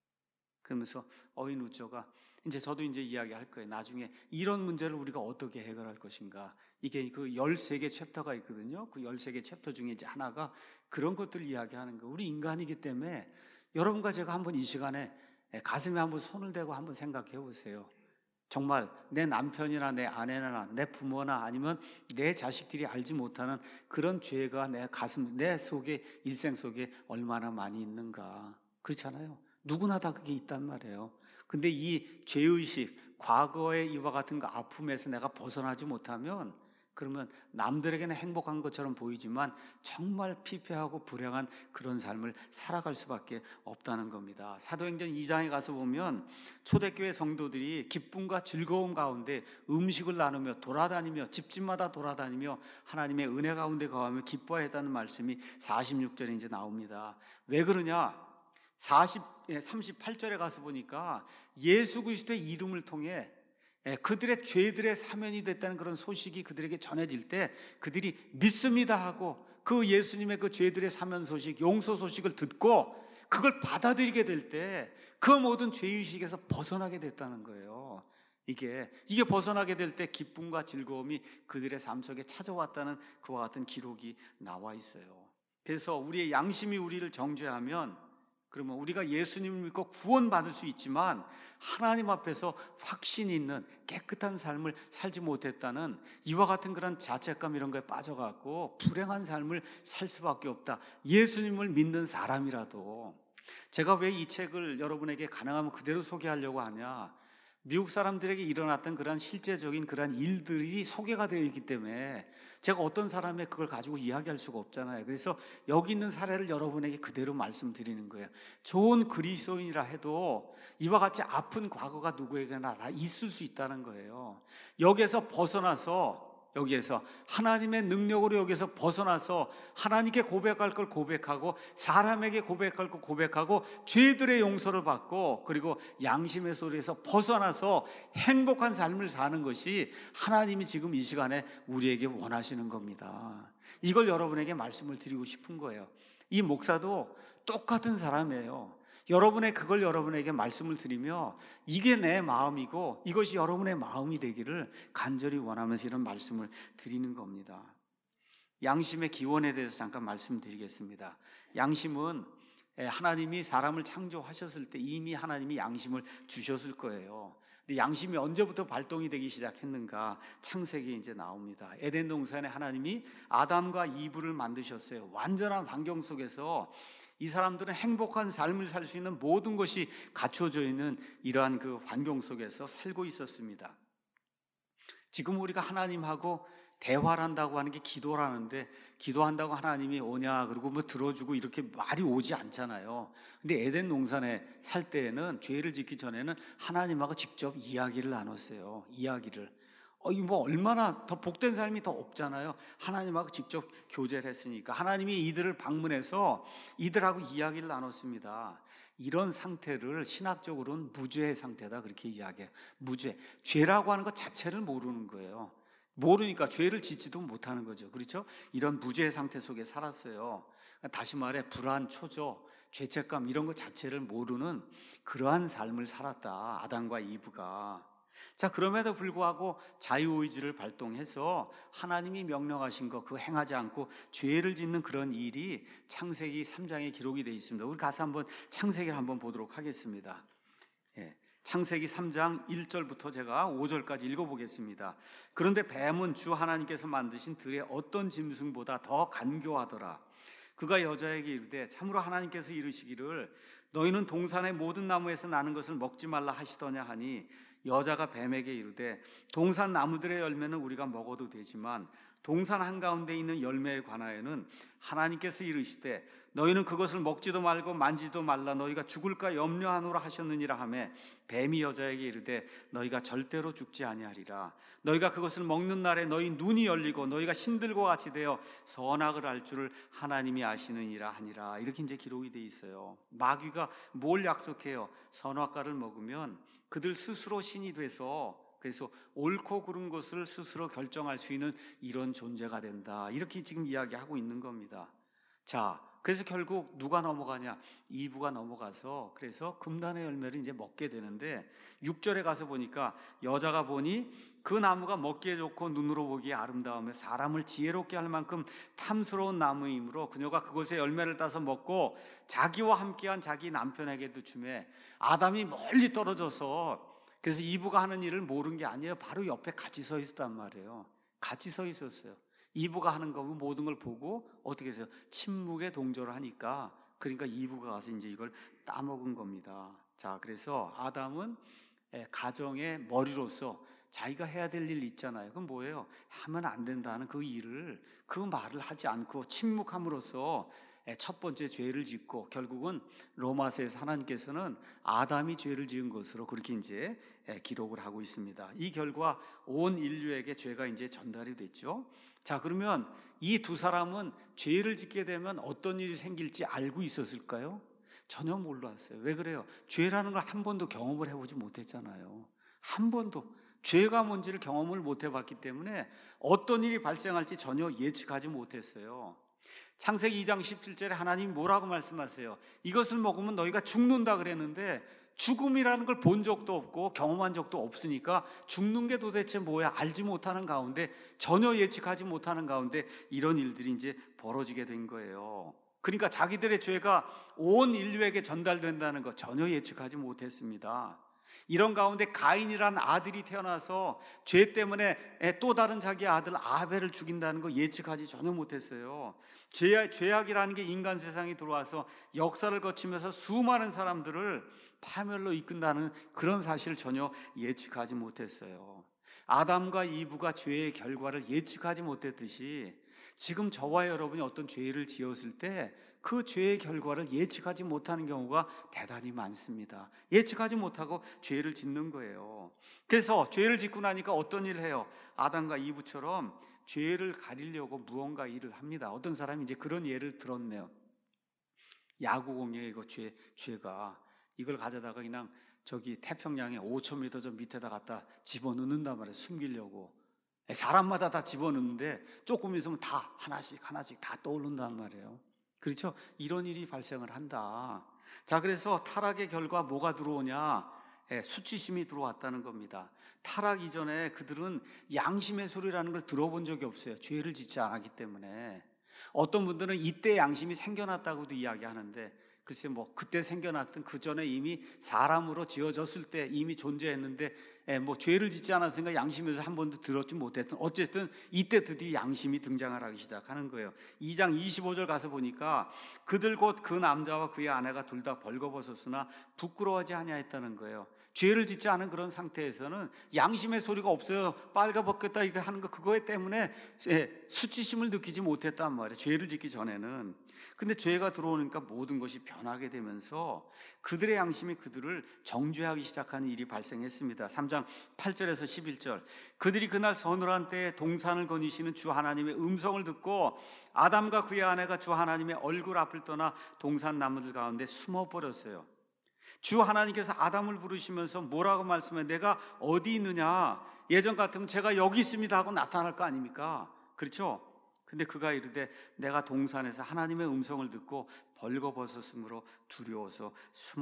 그러면서 어인 루저가 이제 저도 이제 이야기할 거예요. 나중에 이런 문제를 우리가 어떻게 해결할 것인가. 이게 그 13개 챕터가 있거든요. 그 13개 챕터 중에 이제 하나가 그런 것들을 이야기하는 거예요. 우리 인간이기 때문에 여러분과 제가 한번 이 시간에 가슴에 한번 손을 대고 한번 생각해 보세요. 정말 내 남편이나 내 아내나 내 부모나 아니면 내 자식들이 알지 못하는 그런 죄가 내 속에, 일생 속에 얼마나 많이 있는가. 그렇잖아요. 누구나 다 그게 있단 말이에요. 근데 이 죄의식, 과거의 이와 같은 그 아픔에서 내가 벗어나지 못하면 그러면 남들에게는 행복한 것처럼 보이지만 정말 피폐하고 불행한 그런 삶을 살아갈 수밖에 없다는 겁니다. 사도행전 2장에 가서 보면 초대교회 성도들이 기쁨과 즐거움 가운데 음식을 나누며 돌아다니며 집집마다 돌아다니며 하나님의 은혜 가운데 거하며 기뻐했다는 말씀이 46절에 이제 나옵니다. 왜 그러냐? 38절에 가서 보니까 예수 그리스도의 이름을 통해 그들의 죄들의 사면이 됐다는 그런 소식이 그들에게 전해질 때 그들이 믿습니다 하고 그 예수님의 그 죄들의 사면 소식, 용서 소식을 듣고 그걸 받아들이게 될 때 그 모든 죄의식에서 벗어나게 됐다는 거예요. 이게 벗어나게 될 때 기쁨과 즐거움이 그들의 삶 속에 찾아왔다는 그와 같은 기록이 나와 있어요. 그래서 우리의 양심이 우리를 정죄하면 그러면 우리가 예수님을 믿고 구원받을 수 있지만 하나님 앞에서 확신 있는 깨끗한 삶을 살지 못했다는 이와 같은 그런 자책감 이런 거에 빠져갖고 불행한 삶을 살 수밖에 없다. 예수님을 믿는 사람이라도. 제가 왜 이 책을 여러분에게 가능하면 그대로 소개하려고 하냐? 미국 사람들에게 일어났던 그런 실제적인 그런 일들이 소개가 되어 있기 때문에 제가 어떤 사람의 그걸 가지고 이야기할 수가 없잖아요. 그래서 여기 있는 사례를 여러분에게 그대로 말씀드리는 거예요. 좋은 그리스도인이라 해도 이와 같이 아픈 과거가 누구에게나 다 있을 수 있다는 거예요. 여기에서 벗어나서 여기에서 하나님의 능력으로 여기서 벗어나서 하나님께 고백할 걸 고백하고 사람에게 고백할 걸 고백하고 죄들의 용서를 받고 그리고 양심의 소리에서 벗어나서 행복한 삶을 사는 것이 하나님이 지금 이 시간에 우리에게 원하시는 겁니다. 이걸 여러분에게 말씀을 드리고 싶은 거예요. 이 목사도 똑같은 사람이에요. 그걸 여러분에게 말씀을 드리며 이게 내 마음이고 이것이 여러분의 마음이 되기를 간절히 원하면서 이런 말씀을 드리는 겁니다. 양심의 기원에 대해서 잠깐 말씀드리겠습니다. 양심은 하나님이 사람을 창조하셨을 때 이미 하나님이 양심을 주셨을 거예요. 근데 양심이 언제부터 발동이 되기 시작했는가? 창세기에 이제 나옵니다. 에덴 동산에 하나님이 아담과 이브를 만드셨어요. 완전한 환경 속에서 이 사람들은 행복한 삶을 살 수 있는 모든 것이 갖춰져 있는 이러한 그 환경 속에서 살고 있었습니다. 지금 우리가 하나님하고 대화를 한다고 하는 게 기도라는데 기도한다고 하나님이 오냐 그리고 뭐 들어주고 이렇게 말이 오지 않잖아요. 근데 에덴 동산에 살 때에는 죄를 짓기 전에는 하나님하고 직접 이야기를 나눴어요. 이야기를. 뭐 얼마나 더 복된 삶이 더 없잖아요. 하나님하고 직접 교제를 했으니까 하나님이 이들을 방문해서 이들하고 이야기를 나눴습니다. 이런 상태를 신학적으로는 무죄의 상태다 그렇게 이야기해요. 무죄. 죄라고 하는 것 자체를 모르는 거예요. 모르니까 죄를 짓지도 못하는 거죠. 그렇죠? 이런 무죄의 상태 속에 살았어요. 다시 말해 불안, 초조, 죄책감 이런 것 자체를 모르는 그러한 삶을 살았다. 아담과 이브가. 자, 그럼에도 불구하고 자유의지를 발동해서 하나님이 명령하신 거 그거 행하지 않고 죄를 짓는 그런 일이 창세기 3장에 기록이 되어 있습니다. 우리 가서 한번 창세기를 한번 보도록 하겠습니다. 창세기 3장 1절부터 제가 5절까지 읽어보겠습니다. 그런데 뱀은 주 하나님께서 만드신 들의 어떤 짐승보다 더 간교하더라. 그가 여자에게 이르되 참으로 하나님께서 이르시기를 너희는 동산의 모든 나무에서 나는 것을 먹지 말라 하시더냐 하니 여자가 뱀에게 이르되 동산 나무들의 열매는 우리가 먹어도 되지만 동산 한가운데 있는 열매에 관하여는 하나님께서 이르시되 너희는 그것을 먹지도 말고 만지도 말라 너희가 죽을까 염려하노라 하셨느니라 하매 뱀이 여자에게 이르되 너희가 절대로 죽지 아니하리라. 너희가 그것을 먹는 날에 너희 눈이 열리고 너희가 신들과 같이 되어 선악을 알 줄을 하나님이 아시느니라 하니라. 이렇게 이제 기록이 돼 있어요. 마귀가 뭘 약속해요? 선악과를 먹으면 그들 스스로 신이 돼서 그래서 옳고 그른 것을 스스로 결정할 수 있는 이런 존재가 된다. 이렇게 지금 이야기하고 있는 겁니다. 자, 그래서 결국 누가 넘어가냐? 이브가 넘어가서 그래서 금단의 열매를 이제 먹게 되는데 6절에 가서 보니까 여자가 보니 그 나무가 먹기에 좋고 눈으로 보기에 아름다우며 사람을 지혜롭게 할 만큼 탐스러운 나무이므로 그녀가 그것의 열매를 따서 먹고 자기와 함께한 자기 남편에게도 주매 아담이 멀리 떨어져서 그래서 이브가 하는 일을 모른 게 아니에요. 바로 옆에 같이 서 있었단 말이에요. 같이 서 있었어요. 이브가 하는 거면 모든 걸 보고 어떻게 해서 침묵의 동조를 하니까 그러니까 이브가 가서 이제 이걸 따먹은 겁니다. 자, 그래서 아담은 가정의 머리로서 자기가 해야 될 일 있잖아요. 그건 뭐예요? 하면 안 된다는 그 일을 그 말을 하지 않고 침묵함으로써 첫 번째 죄를 짓고 결국은 로마서에서 하나님께서는 아담이 죄를 지은 것으로 그렇게 이제 기록을 하고 있습니다. 이 결과 온 인류에게 죄가 이제 전달이 됐죠. 자, 그러면 이 두 사람은 죄를 짓게 되면 어떤 일이 생길지 알고 있었을까요? 전혀 몰랐어요. 왜 그래요? 죄라는 걸 한 번도 경험을 해보지 못했잖아요. 한 번도 죄가 뭔지를 경험을 못 해봤기 때문에 어떤 일이 발생할지 전혀 예측하지 못했어요. 창세기 2장 17절에 하나님이 뭐라고 말씀하세요? 이것을 먹으면 너희가 죽는다 그랬는데 죽음이라는 걸 본 적도 없고 경험한 적도 없으니까 죽는 게 도대체 뭐야 알지 못하는 가운데 전혀 예측하지 못하는 가운데 이런 일들이 이제 벌어지게 된 거예요. 그러니까 자기들의 죄가 온 인류에게 전달된다는 거 전혀 예측하지 못했습니다. 이런 가운데 가인이라는 아들이 태어나서 죄 때문에 또 다른 자기 아들 아벨을 죽인다는 거 예측하지 전혀 못했어요. 죄악이라는 게 인간 세상에 들어와서 역사를 거치면서 수많은 사람들을 파멸로 이끈다는 그런 사실을 전혀 예측하지 못했어요. 아담과 이브가 죄의 결과를 예측하지 못했듯이 지금 저와 여러분이 어떤 죄를 지었을 때 그 죄의 결과를 예측하지 못하는 경우가 대단히 많습니다. 예측하지 못하고 죄를 짓는 거예요. 그래서 죄를 짓고 나니까 어떤 일을 해요? 아담과 이브처럼 죄를 가리려고 무언가 일을 합니다. 어떤 사람이 이제 그런 예를 들었네요. 야구공에 이거 죄가 이걸 가져다가 그냥 저기 태평양에 5,000m 저 밑에다 갖다 집어넣는단 말이에요. 숨기려고. 사람마다 다 집어넣는데 조금 있으면 다 하나씩 다 떠오른단 말이에요. 그렇죠? 이런 일이 발생을 한다. 자, 그래서 타락의 결과 뭐가 들어오냐? 수치심이 들어왔다는 겁니다. 타락 이전에 그들은 양심의 소리라는 걸 들어본 적이 없어요. 죄를 짓지 않았기 때문에. 어떤 분들은 이때 양심이 생겨났다고도 이야기하는데, 글쎄 뭐 그때 생겨났든 그 전에 이미 사람으로 지어졌을 때 이미 존재했는데 뭐 죄를 짓지 않았으니까 양심에서 한 번도 들었지 못했던, 어쨌든 이때 드디어 양심이 등장을 하기 시작하는 거예요. 2장 25절 가서 보니까 그들 곧 그 남자와 그의 아내가 둘 다 벌거벗었으나 부끄러워하지 아니하였다는 거예요. 죄를 짓지 않은 그런 상태에서는 양심의 소리가 없어요. 빨가벗겼다 이거 하는 거 그거에 때문에 수치심을 느끼지 못했단 말이에요. 죄를 짓기 전에는. 근데 죄가 들어오니까 모든 것이 변하게 되면서 그들의 양심이 그들을 정죄하기 시작하는 일이 발생했습니다. 3장 8절에서 11절. 그들이 그날 서늘한 때에 동산을 거니시는 주 하나님의 음성을 듣고 아담과 그의 아내가 주 하나님의 얼굴 앞을 떠나 동산 나무들 가운데 숨어버렸어요. 주 하나님께서 아담을 부르시면서 뭐라고 말씀해? 내가 어디 있느냐? 예전 같으면 제가 여기 있습니다 하고 나타날 거 아닙니까? 그렇죠? 근데 그가 이르되 내가 동산에서 하나님의 음성을 듣고 벌거벗었으므로 두려워서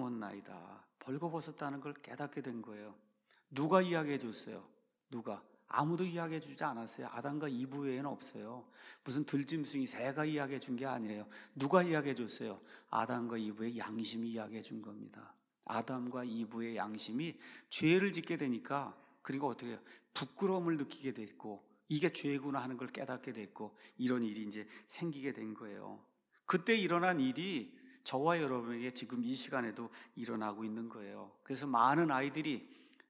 숨었나이다. 벌거벗었다는 걸 깨닫게 된 거예요. 누가 이야기해 줬어요? 누가? 아무도 이야기해 주지 않았어요. 아담과 이브 외에는 없어요. 무슨 들짐승이 새가 이야기해 준 게 아니에요. 누가 이야기해 줬어요? 아담과 이브의 양심이 이야기해 준 겁니다. 아담과 이브의 양심이 죄를 짓게 되니까, 그리고 어떻게 해요? 부끄러움을 느끼게 됐고, 이게 죄구나 하는 걸 깨닫게 됐고, 이런 일이 이제 생기게 된 거예요. 그때 일어난 일이 저와 여러분에게 지금 이 시간에도 일어나고 있는 거예요. 그래서 많은 아이들이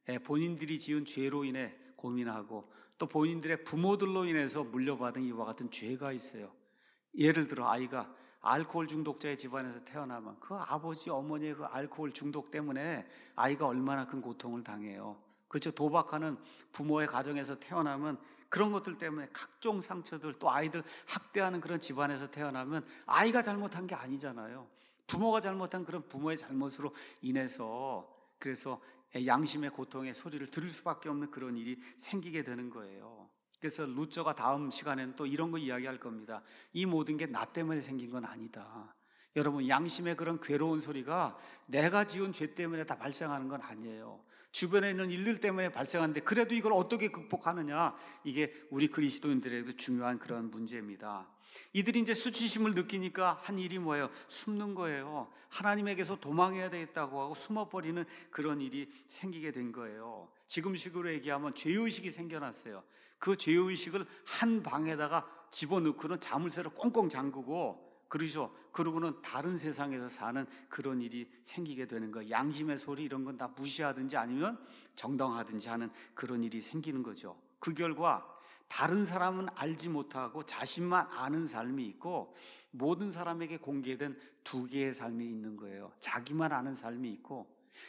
본인들이 지은 죄로 인해 고민하고, 또 본인들의 부모들로 인해서 물려받은 이와 같은 죄가 있어요. 예를 들어 아이가 알코올 중독자의 집안에서 태어나면 그 아버지 어머니의 그 알코올 중독 때문에 아이가 얼마나 큰 고통을 당해요. 그렇죠? 도박하는 부모의 가정에서 태어나면 그런 것들 때문에 각종 상처들, 또 아이들 학대하는 그런 집안에서 태어나면 아이가 잘못한 게 아니잖아요. 부모가 잘못한 그런 부모의 잘못으로 인해서, 그래서 양심의 고통의 소리를 들을 수밖에 없는 그런 일이 생기게 되는 거예요. 그래서 루저가 다음 시간에는 또 이런 거 이야기할 겁니다. 이 모든 게 나 때문에 생긴 건 아니다. 여러분, 양심의 그런 괴로운 소리가 내가 지은 죄 때문에 다 발생하는 건 아니에요. 주변에 있는 일들 때문에 발생하는데, 그래도 이걸 어떻게 극복하느냐, 이게 우리 그리스도인들에게도 중요한 그런 문제입니다. 이들이 이제 수치심을 느끼니까 한 일이 뭐예요? 숨는 거예요. 하나님에게서 도망해야 되겠다고 하고 숨어버리는 그런 일이 생기게 된 거예요. 지금식으로 얘기하면 죄의식이 생겨났어요. 그 죄의식을 한 방에다가 집어넣고는 자물쇠로 꽁꽁 잠그고, 그러죠. 그러고는 다른 세상에서 사는 그런 일이 생기게 되는 거예요. 양심의 소리 이런 건 다 무시하든지 아니면 정당하든지 하는 그런 일이 생기는 거죠. 그 결과 다른 사람은 알지 못하고 자신만 아는 삶이 있고, 모든 사람에게 공개된 두 개의 삶이 있는 거예요. 자기만 아는 삶이 있고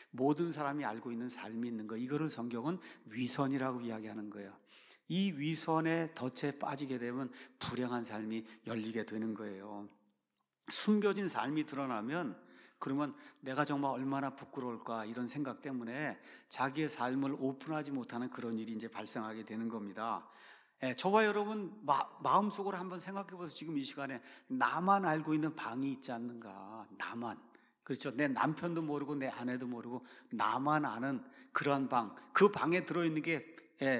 모든 사람이 알고 있는 삶이 있는 거예요. 이거를 성경은 위선이라고 이야기하는 거예요. 이 위선의 덫에 빠지게 되면 불행한 삶이 열리게 되는 거예요. 숨겨진 삶이 드러나면, 그러면 내가 정말 얼마나 부끄러울까, 이런 생각 때문에 자기의 삶을 오픈하지 못하는 그런 일이 이제 발생하게 되는 겁니다. 저와 여러분 마음속으로 한번 생각해 보세요. 지금 이 시간에 나만 알고 있는 방이 있지 않는가? 나만. 그렇죠. 내 남편도 모르고 내 아내도 모르고 나만 아는 그런 방, 그 방에 들어있는 게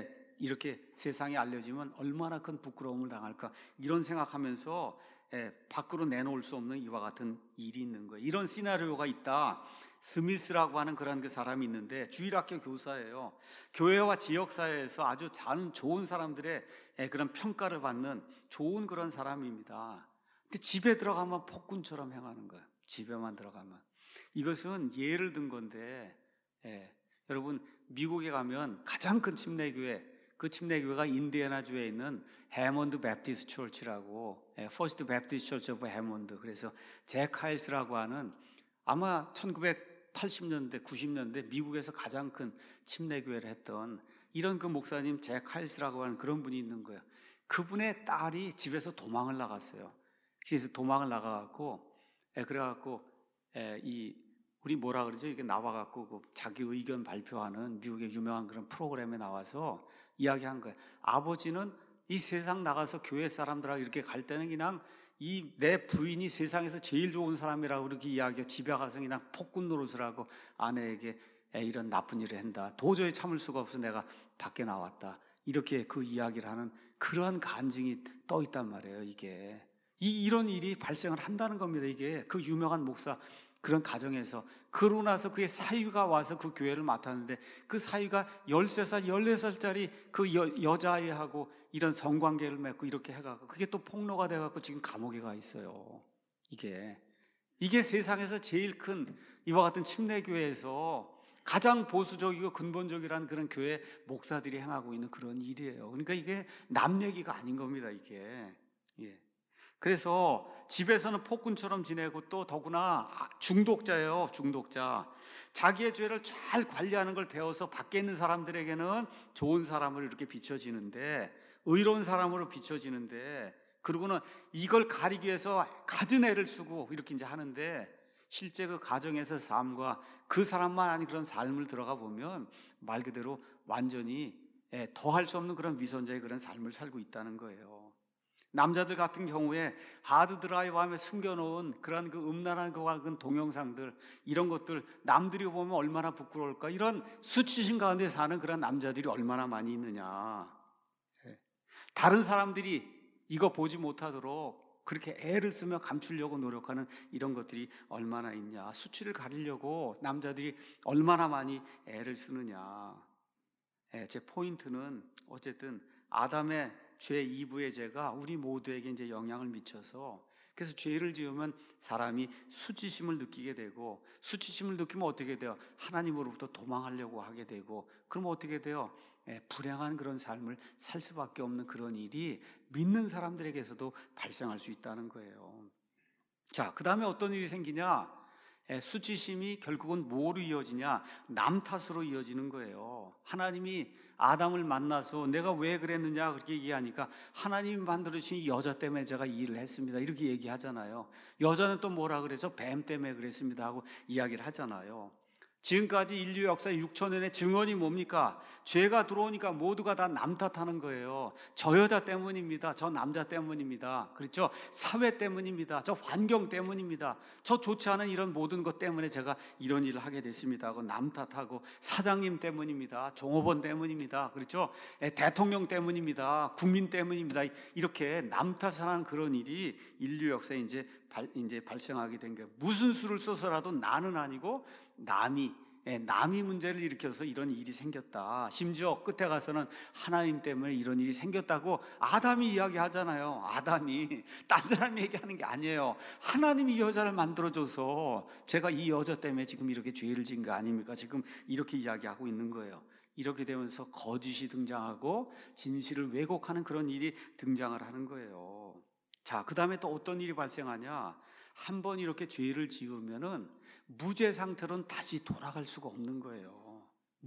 이렇게 세상에 알려지면 얼마나 큰 부끄러움을 당할까, 이런 생각하면서 밖으로 내놓을 수 없는 이와 같은 일이 있는 거예요. 이런 시나리오가 있다. 스미스라고 하는 그런 그 사람이 있는데 주일학교 교사예요. 교회와 지역사회에서 아주 좋은 사람들의 그런 평가를 받는 좋은 그런 사람입니다. 근데 집에 들어가면 폭군처럼 행하는 거예요. 집에만 들어가면. 이것은 예를 든 건데, 여러분 미국에 가면 가장 큰 침례교회, 그 침례교회가 인디애나주에 있는 해몬드 베프티스트 처치라고, 퍼스트 베프티스트 처치 오브 해몬드. 그래서 잭 하일스라고 하는 아마 1980년대, 90년대 미국에서 가장 큰 침례교회를 했던 이런 그 목사님 잭 하일스라고 하는 그런 분이 있는 거예요. 그분의 딸이 집에서 도망을 나갔어요. 그래서 도망을 나가갖고, 그래갖고 우리 뭐라 그러죠? 이게 나와갖고 그 자기 의견 발표하는 미국의 유명한 그런 프로그램에 나와서 이야기한 거예요. 아버지는 이 세상 나가서 교회 사람들하고 이렇게 갈 때는 그냥 이 내 부인이 세상에서 제일 좋은 사람이라고 그렇게 이야기해. 집에 가서 그냥 폭군 노릇을 하고 아내에게 이런 나쁜 일을 한다. 도저히 참을 수가 없어 내가 밖에 나왔다. 이렇게 그 이야기를 하는 그러한 간증이 떠 있단 말이에요. 이게 이런 일이 발생을 한다는 겁니다. 이게 그 유명한 목사 그런 가정에서 그러고 나서 그의 사위가 와서 그 교회를 맡았는데 그 사위가 13살, 14살짜리 그 여자아이하고 이런 성관계를 맺고 이렇게 해가지고 그게 또 폭로가 돼갖고 지금 감옥에 가 있어요. 이게 세상에서 제일 큰 이와 같은 침례교회에서 가장 보수적이고 근본적이라는 그런 교회 목사들이 행하고 있는 그런 일이에요. 그러니까 이게 남 얘기가 아닌 겁니다. 이게. 그래서 집에서는 폭군처럼 지내고 또 더구나 중독자예요. 중독자. 자기의 죄를 잘 관리하는 걸 배워서 밖에 있는 사람들에게는 좋은 사람으로 이렇게 비춰지는데, 의로운 사람으로 비춰지는데, 그러고는 이걸 가리기 위해서 갖은 애를 쓰고 이렇게 이제 하는데, 실제 그 가정에서 삶과 그 사람만 아닌 그런 삶을 들어가 보면 말 그대로 완전히 더할 수 없는 그런 위선자의 그런 삶을 살고 있다는 거예요. 남자들 같은 경우에 하드드라이브하며 숨겨놓은 그런 그 음란한 그 동영상들, 이런 것들 남들이 보면 얼마나 부끄러울까. 이런 수치심 가운데 사는 그런 남자들이 얼마나 많이 있느냐. 다른 사람들이 이거 보지 못하도록 그렇게 애를 쓰며 감추려고 노력하는 이런 것들이 얼마나 있냐. 수치를 가리려고 남자들이 얼마나 많이 애를 쓰느냐. 제 포인트는 어쨌든 아담의 죄, 이브의 죄가 우리 모두에게 이제 영향을 미쳐서, 그래서 죄를 지으면 사람이 수치심을 느끼게 되고, 수치심을 느끼면 어떻게 돼요? 하나님으로부터 도망하려고 하게 되고, 그럼 어떻게 돼요? 불행한 그런 삶을 살 수밖에 없는 그런 일이 믿는 사람들에게서도 발생할 수 있다는 거예요. 자, 그 다음에 어떤 일이 생기냐? 수치심이 결국은 뭐로 이어지냐? 남 탓으로 이어지는 거예요. 하나님이 아담을 만나서 내가 왜 그랬느냐 그렇게 얘기하니까 하나님이 만들어주신 여자 때문에 제가 이 일을 했습니다 이렇게 얘기하잖아요. 여자는 또 뭐라 그래서 뱀 때문에 그랬습니다 하고 이야기를 하잖아요. 지금까지 인류 역사 6천년의 증언이 뭡니까? 죄가 들어오니까 모두가 다 남 탓하는 거예요. 저 여자 때문입니다. 저 남자 때문입니다. 그렇죠? 사회 때문입니다. 저 환경 때문입니다. 저 좋지 않은 이런 모든 것 때문에 제가 이런 일을 하게 됐습니다 하고 남 탓하고, 사장님 때문입니다. 종업원 때문입니다. 그렇죠? 대통령 때문입니다. 국민 때문입니다. 이렇게 남 탓하는 그런 일이 인류 역사에 이제 발생하게 된 거예요. 무슨 수를 써서라도 나는 아니고 남이 문제를 일으켜서 이런 일이 생겼다. 심지어 끝에 가서는 하나님 때문에 이런 일이 생겼다고 아담이 이야기하잖아요. 아담이 딴 사람이 얘기하는 게 아니에요. 하나님이 이 여자를 만들어줘서 제가 이 여자 때문에 지금 이렇게 죄를 지은 거 아닙니까? 지금 이렇게 이야기하고 있는 거예요. 이렇게 되면서 거짓이 등장하고 진실을 왜곡하는 그런 일이 등장을 하는 거예요. 자, 그 다음에 또 어떤 일이 발생하냐? 한 번 이렇게 죄를 지으면은 무죄 상태로는 다시 돌아갈 수가 없는 거예요.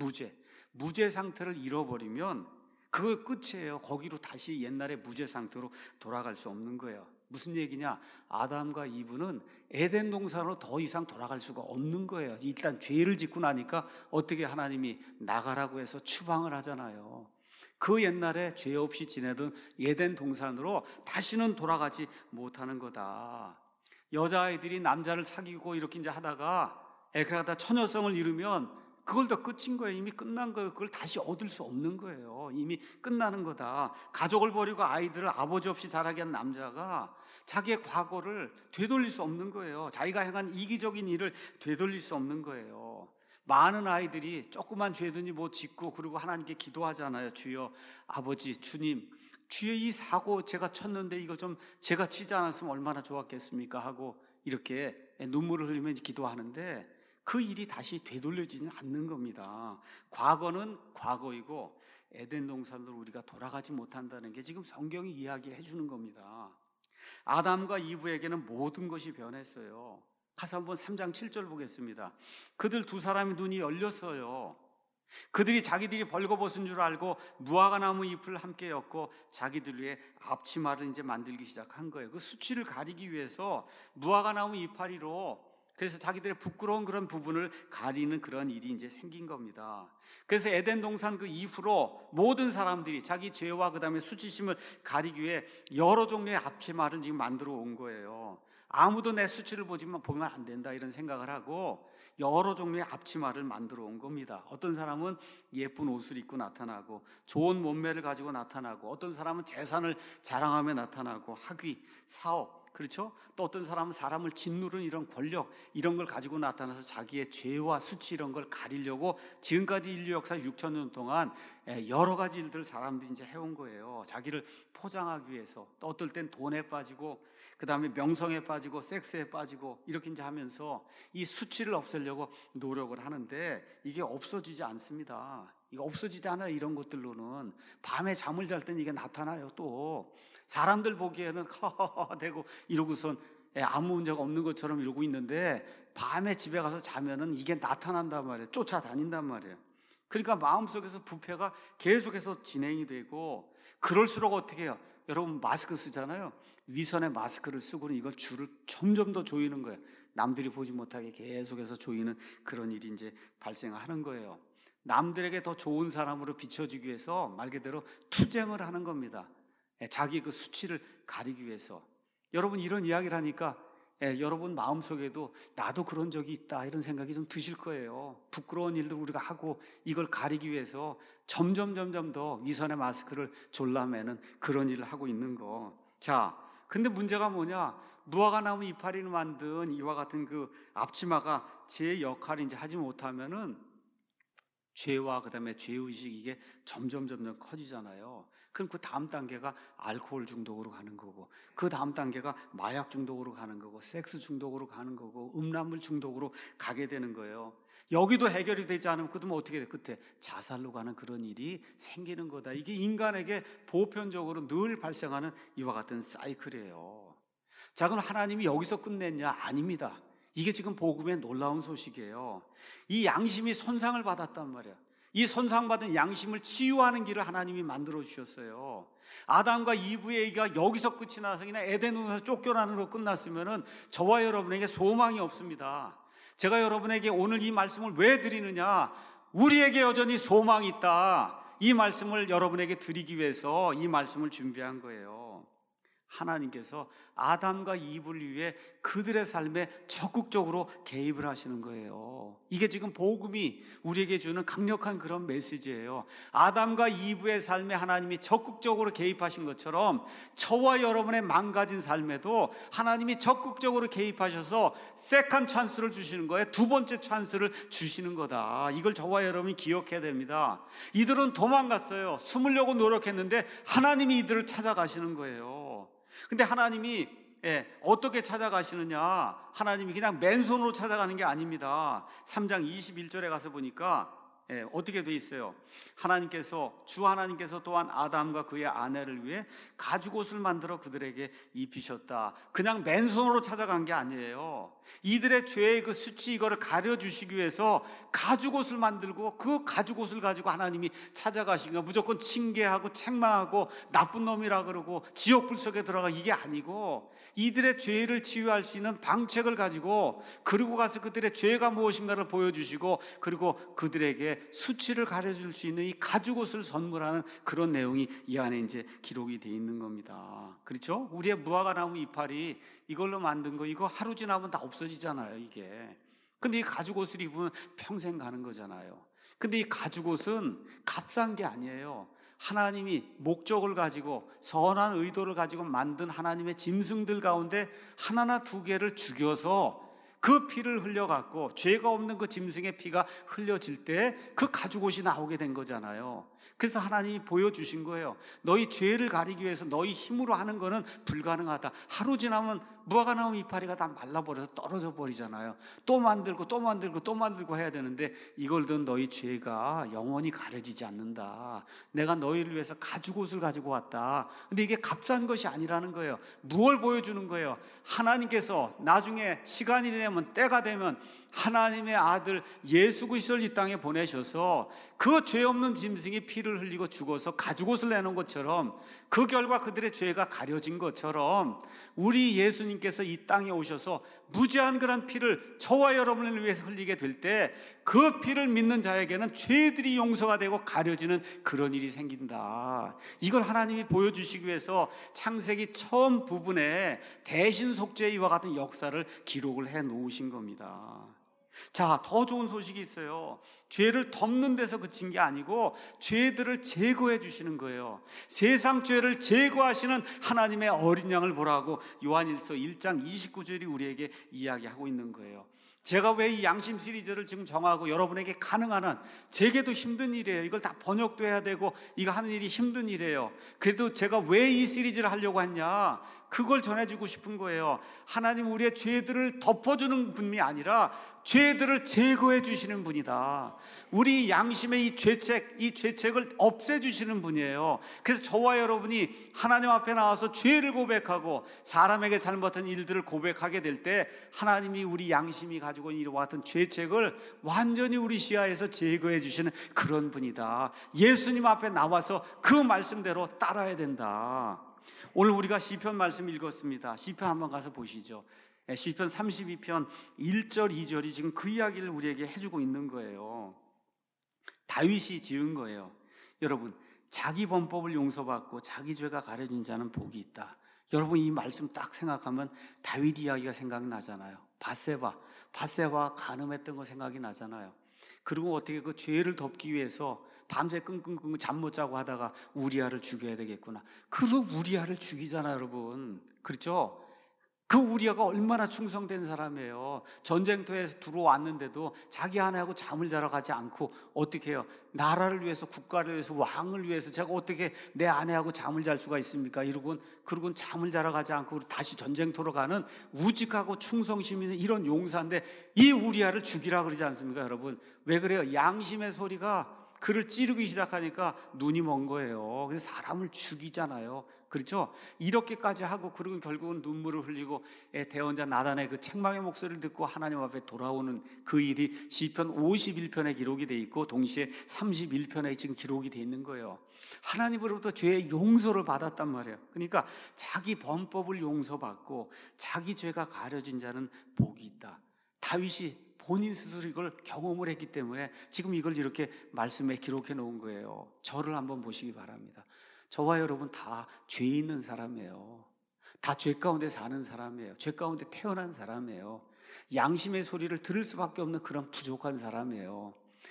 무죄 상태를 잃어버리면 그거 끝이에요. 거기로 다시 옛날의 무죄 상태로 돌아갈 수 없는 거예요. 무슨 얘기냐? 아담과 이브는 에덴 동산으로 더 이상 돌아갈 수가 없는 거예요. 일단 죄를 짓고 나니까 어떻게 하나님이 나가라고 해서 추방을 하잖아요. 그 옛날에 죄 없이 지내던 에덴 동산으로 다시는 돌아가지 못하는 거다. 여자아이들이 남자를 사귀고 이렇게 이제 하다가 그러다 처녀성을 이루면 그걸 더 끝인 거예요. 이미 끝난 거예요. 그걸 다시 얻을 수 없는 거예요. 이미 끝나는 거다. 가족을 버리고 아이들을 아버지 없이 자라게 한 남자가 자기의 과거를 되돌릴 수 없는 거예요. 자기가 행한 이기적인 일을 되돌릴 수 없는 거예요. 많은 아이들이 조그만 죄든지 뭐 짓고 그리고 하나님께 기도하잖아요. 주여, 아버지, 주님, 주의 이 사고 제가 쳤는데 이거 좀 제가 치지 않았으면 얼마나 좋았겠습니까 하고 이렇게 눈물을 흘리며 기도하는데 그 일이 다시 되돌려지지 않는 겁니다. 과거는 과거이고 에덴 동산으로 우리가 돌아가지 못한다는 게 지금 성경이 이야기해 주는 겁니다. 아담과 이브에게는 모든 것이 변했어요. 가서 한번 3장 7절 보겠습니다. 그들 두 사람의 눈이 열렸어요. 그들이 자기들이 벌거벗은 줄 알고 무화과 나무 잎을 함께 엮고 자기들 위해 앞치마를 이제 만들기 시작한 거예요. 그 수치를 가리기 위해서 무화과 나무 이파리로, 그래서 자기들의 부끄러운 그런 부분을 가리는 그런 일이 이제 생긴 겁니다. 그래서 에덴 동산 그 이후로 모든 사람들이 자기 죄와 그 다음에 수치심을 가리기 위해 여러 종류의 앞치마를 지금 만들어 온 거예요. 아무도 내 수치를 보면 안 된다 이런 생각을 하고 여러 종류의 앞치마를 만들어 온 겁니다. 어떤 사람은 예쁜 옷을 입고 나타나고 좋은 몸매를 가지고 나타나고, 어떤 사람은 재산을 자랑하며 나타나고 학위, 사업, 그렇죠? 또 어떤 사람은 사람을 짓누르는 이런 권력, 이런 걸 가지고 나타나서 자기의 죄와 수치 이런 걸 가리려고 지금까지 인류 역사 6,000년 동안 여러 가지 일들을 사람들이 이제 해온 거예요. 자기를 포장하기 위해서. 또 어떨 땐 돈에 빠지고, 그 다음에 명성에 빠지고, 섹스에 빠지고, 이렇게 이제 하면서 이 수치를 없애려고 노력을 하는데 이게 없어지지 않습니다. 이거 없어지지 않아요. 이런 것들로는 밤에 잠을 잘 때는 이게 나타나요. 또 사람들 보기에는 허허허 되고 이러고선 아무 문제가 없는 것처럼 이러고 있는데 밤에 집에 가서 자면은 이게 나타난단 말이에요. 쫓아다닌단 말이에요. 그러니까 마음속에서 부패가 계속해서 진행이 되고, 그럴수록 어떻게 해요? 여러분 마스크 쓰잖아요. 위선의 마스크를 쓰고는 이걸 줄을 점점 더 조이는 거예요. 남들이 보지 못하게 계속해서 조이는 그런 일이 이제 발생하는 거예요. 남들에게 더 좋은 사람으로 비춰지기 위해서 말 그대로 투쟁을 하는 겁니다. 자기 그 수치를 가리기 위해서. 여러분 이런 이야기를 하니까 여러분 마음속에도 나도 그런 적이 있다 이런 생각이 좀 드실 거예요. 부끄러운 일도 우리가 하고 이걸 가리기 위해서 점점 더 위선의 마스크를 졸라매는 그런 일을 하고 있는 거. 자, 근데 문제가 뭐냐? 무화과 나무 이파리를 만든 이와 같은 그 앞치마가 제 역할을 이제 하지 못하면은 죄와 그 다음에 죄의식 이게 점점 커지잖아요. 그럼 그 다음 단계가 알코올 중독으로 가는 거고, 그 다음 단계가 마약 중독으로 가는 거고, 섹스 중독으로 가는 거고, 음란물 중독으로 가게 되는 거예요. 여기도 해결이 되지 않으면 그러면 어떻게 돼? 끝에 자살로 가는 그런 일이 생기는 거다. 이게 인간에게 보편적으로 늘 발생하는 이와 같은 사이클이에요. 자, 그럼 하나님이 여기서 끝냈냐? 아닙니다. 이게 지금 복음의 놀라운 소식이에요. 이 양심이 손상을 받았단 말이에요. 이 손상받은 양심을 치유하는 길을 하나님이 만들어 주셨어요. 아담과 이브의 얘기가 여기서 끝이 나서 그냥 에덴에서 쫓겨나는 으로 끝났으면은 저와 여러분에게 소망이 없습니다. 제가 여러분에게 오늘 이 말씀을 왜 드리느냐? 우리에게 여전히 소망이 있다. 이 말씀을 여러분에게 드리기 위해서 이 말씀을 준비한 거예요. 하나님께서 아담과 이브를 위해 그들의 삶에 적극적으로 개입을 하시는 거예요. 이게 지금 복음이 우리에게 주는 강력한 그런 메시지예요. 아담과 이브의 삶에 하나님이 적극적으로 개입하신 것처럼 저와 여러분의 망가진 삶에도 하나님이 적극적으로 개입하셔서 세컨드 찬스를 주시는 거예요. 두 번째 찬스를 주시는 거다. 이걸 저와 여러분이 기억해야 됩니다. 이들은 도망갔어요. 숨으려고 노력했는데 하나님이 이들을 찾아가시는 거예요. 근데 하나님이 어떻게 찾아가시느냐? 하나님이 그냥 맨손으로 찾아가는 게 아닙니다. 3장 21절에 가서 보니까 어떻게 돼 있어요? 주 하나님께서 또한 아담과 그의 아내를 위해 가죽옷을 만들어 그들에게 입히셨다. 그냥 맨손으로 찾아간 게 아니에요. 이들의 죄의 그 수치 이거를 가려주시기 위해서 가죽옷을 만들고 그 가죽옷을 가지고 하나님이 찾아가시니까 무조건 징계하고 책망하고 나쁜 놈이라 그러고 지옥불 속에 들어가 이게 아니고 이들의 죄를 치유할 수 있는 방책을 가지고 그리고 가서 그들의 죄가 무엇인가를 보여주시고 그리고 그들에게 수치를 가려줄 수 있는 이 가죽옷을 선물하는 그런 내용이 이 안에 이제 기록이 되어 있는 겁니다. 그렇죠? 우리의 무화과 나무 이파리 이걸로 만든 거 이거 하루 지나면 다 없어지잖아요, 이게. 근데 이 가죽옷을 입으면 평생 가는 거잖아요. 근데 이 가죽옷은 값싼 게 아니에요. 하나님이 목적을 가지고 선한 의도를 가지고 만든 하나님의 짐승들 가운데 하나나 두 개를 죽여서 그 피를 흘려갖고 죄가 없는 그 짐승의 피가 흘려질 때 그 가죽옷이 나오게 된 거잖아요. 그래서 하나님이 보여주신 거예요. 너희 죄를 가리기 위해서 너희 힘으로 하는 거는 불가능하다. 하루 지나면 무화과나무 이파리가 다 말라버려서 떨어져 버리잖아요. 또 만들고 또 만들고 또 만들고 해야 되는데 이걸 든 너희 죄가 영원히 가려지지 않는다. 내가 너희를 위해서 가죽옷을 가지고 왔다. 근데 이게 값싼 것이 아니라는 거예요. 무엇을 보여주는 거예요? 하나님께서 나중에 시간이 되면, 때가 되면 하나님의 아들 예수 그리스도를 이 땅에 보내셔서 그 죄 없는 짐승이 피를 흘리고 죽어서 가죽옷을 내놓은 것처럼, 그 결과 그들의 죄가 가려진 것처럼 우리 예수님께서 이 땅에 오셔서 무죄한 그런 피를 저와 여러분을 위해서 흘리게 될 때 그 피를 믿는 자에게는 죄들이 용서가 되고 가려지는 그런 일이 생긴다. 이걸 하나님이 보여주시기 위해서 창세기 처음 부분에 대신 속죄 이와 같은 역사를 기록을 해 놓으신 겁니다. 자, 더 좋은 소식이 있어요. 죄를 덮는 데서 그친 게 아니고 죄들을 제거해 주시는 거예요. 세상 죄를 제거하시는 하나님의 어린 양을 보라고 요한일서 1장 29절이 우리에게 이야기하고 있는 거예요. 제가 왜 이 양심 시리즈를 지금 정하고 여러분에게 가능한 한, 제게도 힘든 일이에요. 이걸 다 번역도 해야 되고 이거 하는 일이 힘든 일이에요. 그래도 제가 왜 이 시리즈를 하려고 했냐, 그걸 전해주고 싶은 거예요. 하나님 우리의 죄들을 덮어주는 분이 아니라 죄들을 제거해 주시는 분이다. 우리 양심의 이 죄책을 없애주시는 분이에요. 그래서 저와 여러분이 하나님 앞에 나와서 죄를 고백하고 사람에게 잘못한 일들을 고백하게 될 때 하나님이 우리 양심이 가지고 있는 이와 같은 죄책을 완전히 우리 시야에서 제거해 주시는 그런 분이다. 예수님 앞에 나와서 그 말씀대로 따라야 된다. 오늘 우리가 시편 말씀 읽었습니다. 시편 한번 가서 보시죠. 시편 32편 1절 2절이 지금 그 이야기를 우리에게 해주고 있는 거예요. 다윗이 지은 거예요. 여러분, 자기 범법을 용서받고 자기 죄가 가려진 자는 복이 있다. 여러분, 이 말씀 딱 생각하면 다윗 이야기가 생각이 나잖아요. 밧세바 간음했던 거 생각이 나잖아요. 그리고 어떻게 그 죄를 덮기 위해서 밤새 끙끙끙 잠 못 자고 하다가 우리아를 죽여야 되겠구나. 그래서 우리아를 죽이잖아요, 여러분. 그렇죠? 그 우리아가 얼마나 충성된 사람이에요. 전쟁터에서 들어왔는데도 자기 아내하고 잠을 자러 가지 않고 어떻게 해요? 나라를 위해서, 국가를 위해서, 왕을 위해서 제가 어떻게 내 아내하고 잠을 잘 수가 있습니까? 그러고는 잠을 자러 가지 않고 다시 전쟁터로 가는 우직하고 충성심 있는 이런 용사인데 이 우리아를 죽이라 그러지 않습니까, 여러분? 왜 그래요? 양심의 소리가 그를 찌르기 시작하니까 눈이 먼 거예요. 그래서 사람을 죽이잖아요. 그렇죠? 이렇게까지 하고, 그리고 결국은 눈물을 흘리고 대언자 나단의 그 책망의 목소리를 듣고 하나님 앞에 돌아오는 그 일이 시편 51편에 기록이 돼 있고 동시에 31편에 지금 기록이 돼 있는 거예요. 하나님으로부터 죄의 용서를 받았단 말이에요. 그러니까 자기 범법을 용서받고 자기 죄가 가려진 자는 복이 있다. 다윗이 본인 스스로 이걸 경험을 했기 때문에 지금 이걸 이렇게 말씀에 기록해 놓은 거예요. 저를 한번 보시기 바랍니다. 저와 여러분 다 죄 있는 사람이에요. 다 죄 가운데 사는 사람이에요. 죄 가운데 태어난 사람이에요. 양심의 소리를 들을 수밖에 없는 그런 부족한 사람이에요.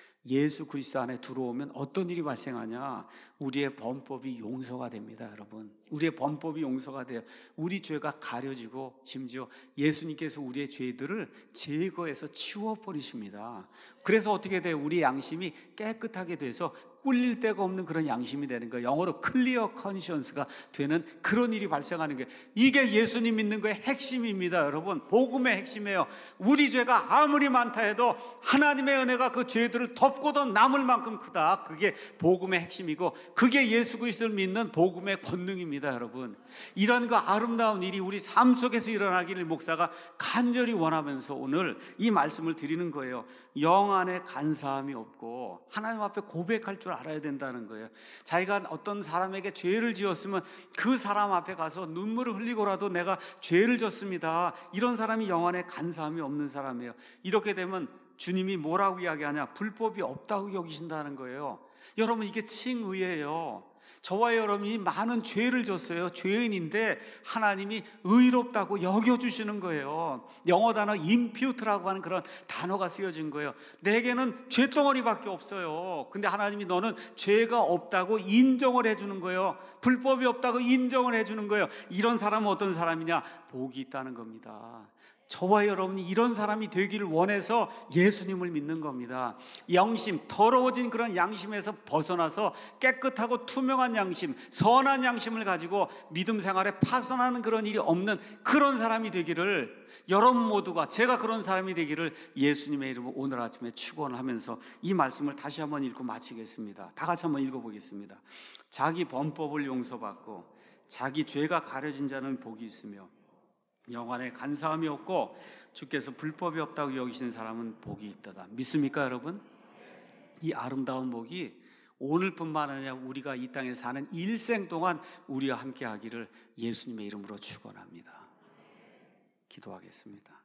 예수 그리스도 안에 들어오면 어떤 일이 발생하냐? 우리의 범법이 용서가 됩니다, 여러분. 우리의 범법이 용서가 돼요. 우리 죄가 가려지고 심지어 예수님께서 우리의 죄들을 제거해서 치워버리십니다. 그래서 어떻게 돼요? 우리 양심이 깨끗하게 돼서 꿀릴 데가 없는 그런 양심이 되는 거예요. 영어로 클리어 컨시언스가 되는 그런 일이 발생하는 거예요. 이게 예수님 믿는 거의 핵심입니다, 여러분. 복음의 핵심이에요. 우리 죄가 아무리 많다 해도 하나님의 은혜가 그 죄들을 덮고도 남을 만큼 크다. 그게 복음의 핵심이고 그게 예수 그리스도를 믿는 복음의 권능입니다, 여러분. 이런 그 아름다운 일이 우리 삶 속에서 일어나기를 목사가 간절히 원하면서 오늘 이 말씀을 드리는 거예요. 영 안에 간사함이 없고 하나님 앞에 고백할 줄 알아야 된다는 거예요. 자기가 어떤 사람에게 죄를 지었으면 그 사람 앞에 가서 눈물을 흘리고라도 내가 죄를 졌습니다. 이런 사람이 영 안에 간사함이 없는 사람이에요. 이렇게 되면 주님이 뭐라고 이야기하냐? 불법이 없다고 여기신다는 거예요. 여러분, 이게 칭의예요. 저와 여러분이 많은 죄를 졌어요. 죄인인데 하나님이 의롭다고 여겨주시는 거예요. 영어 단어 impute라고 하는 그런 단어가 쓰여진 거예요. 내게는 죄덩어리밖에 없어요. 근데 하나님이 너는 죄가 없다고 인정을 해주는 거예요. 불법이 없다고 인정을 해주는 거예요. 이런 사람은 어떤 사람이냐? 복이 있다는 겁니다. 저와 여러분이 이런 사람이 되기를 원해서 예수님을 믿는 겁니다. 양심, 더러워진 그런 양심에서 벗어나서 깨끗하고 투명한 양심, 선한 양심을 가지고 믿음 생활에 파손하는 그런 일이 없는 그런 사람이 되기를, 여러분 모두가, 제가 그런 사람이 되기를 예수님의 이름으로 오늘 아침에 축원하면서 이 말씀을 다시 한번 읽고 마치겠습니다. 다 같이 한번 읽어보겠습니다. 자기 범법을 용서받고 자기 죄가 가려진 자는 복이 있으며 영안에 간사함이 없고 주께서 불법이 없다고 여기시는 사람은 복이 있도다. 믿습니까 여러분? 이 아름다운 복이 오늘뿐만 아니라 우리가 이 땅에 사는 일생 동안 우리와 함께 하기를 예수님의 이름으로 축원합니다. 기도하겠습니다.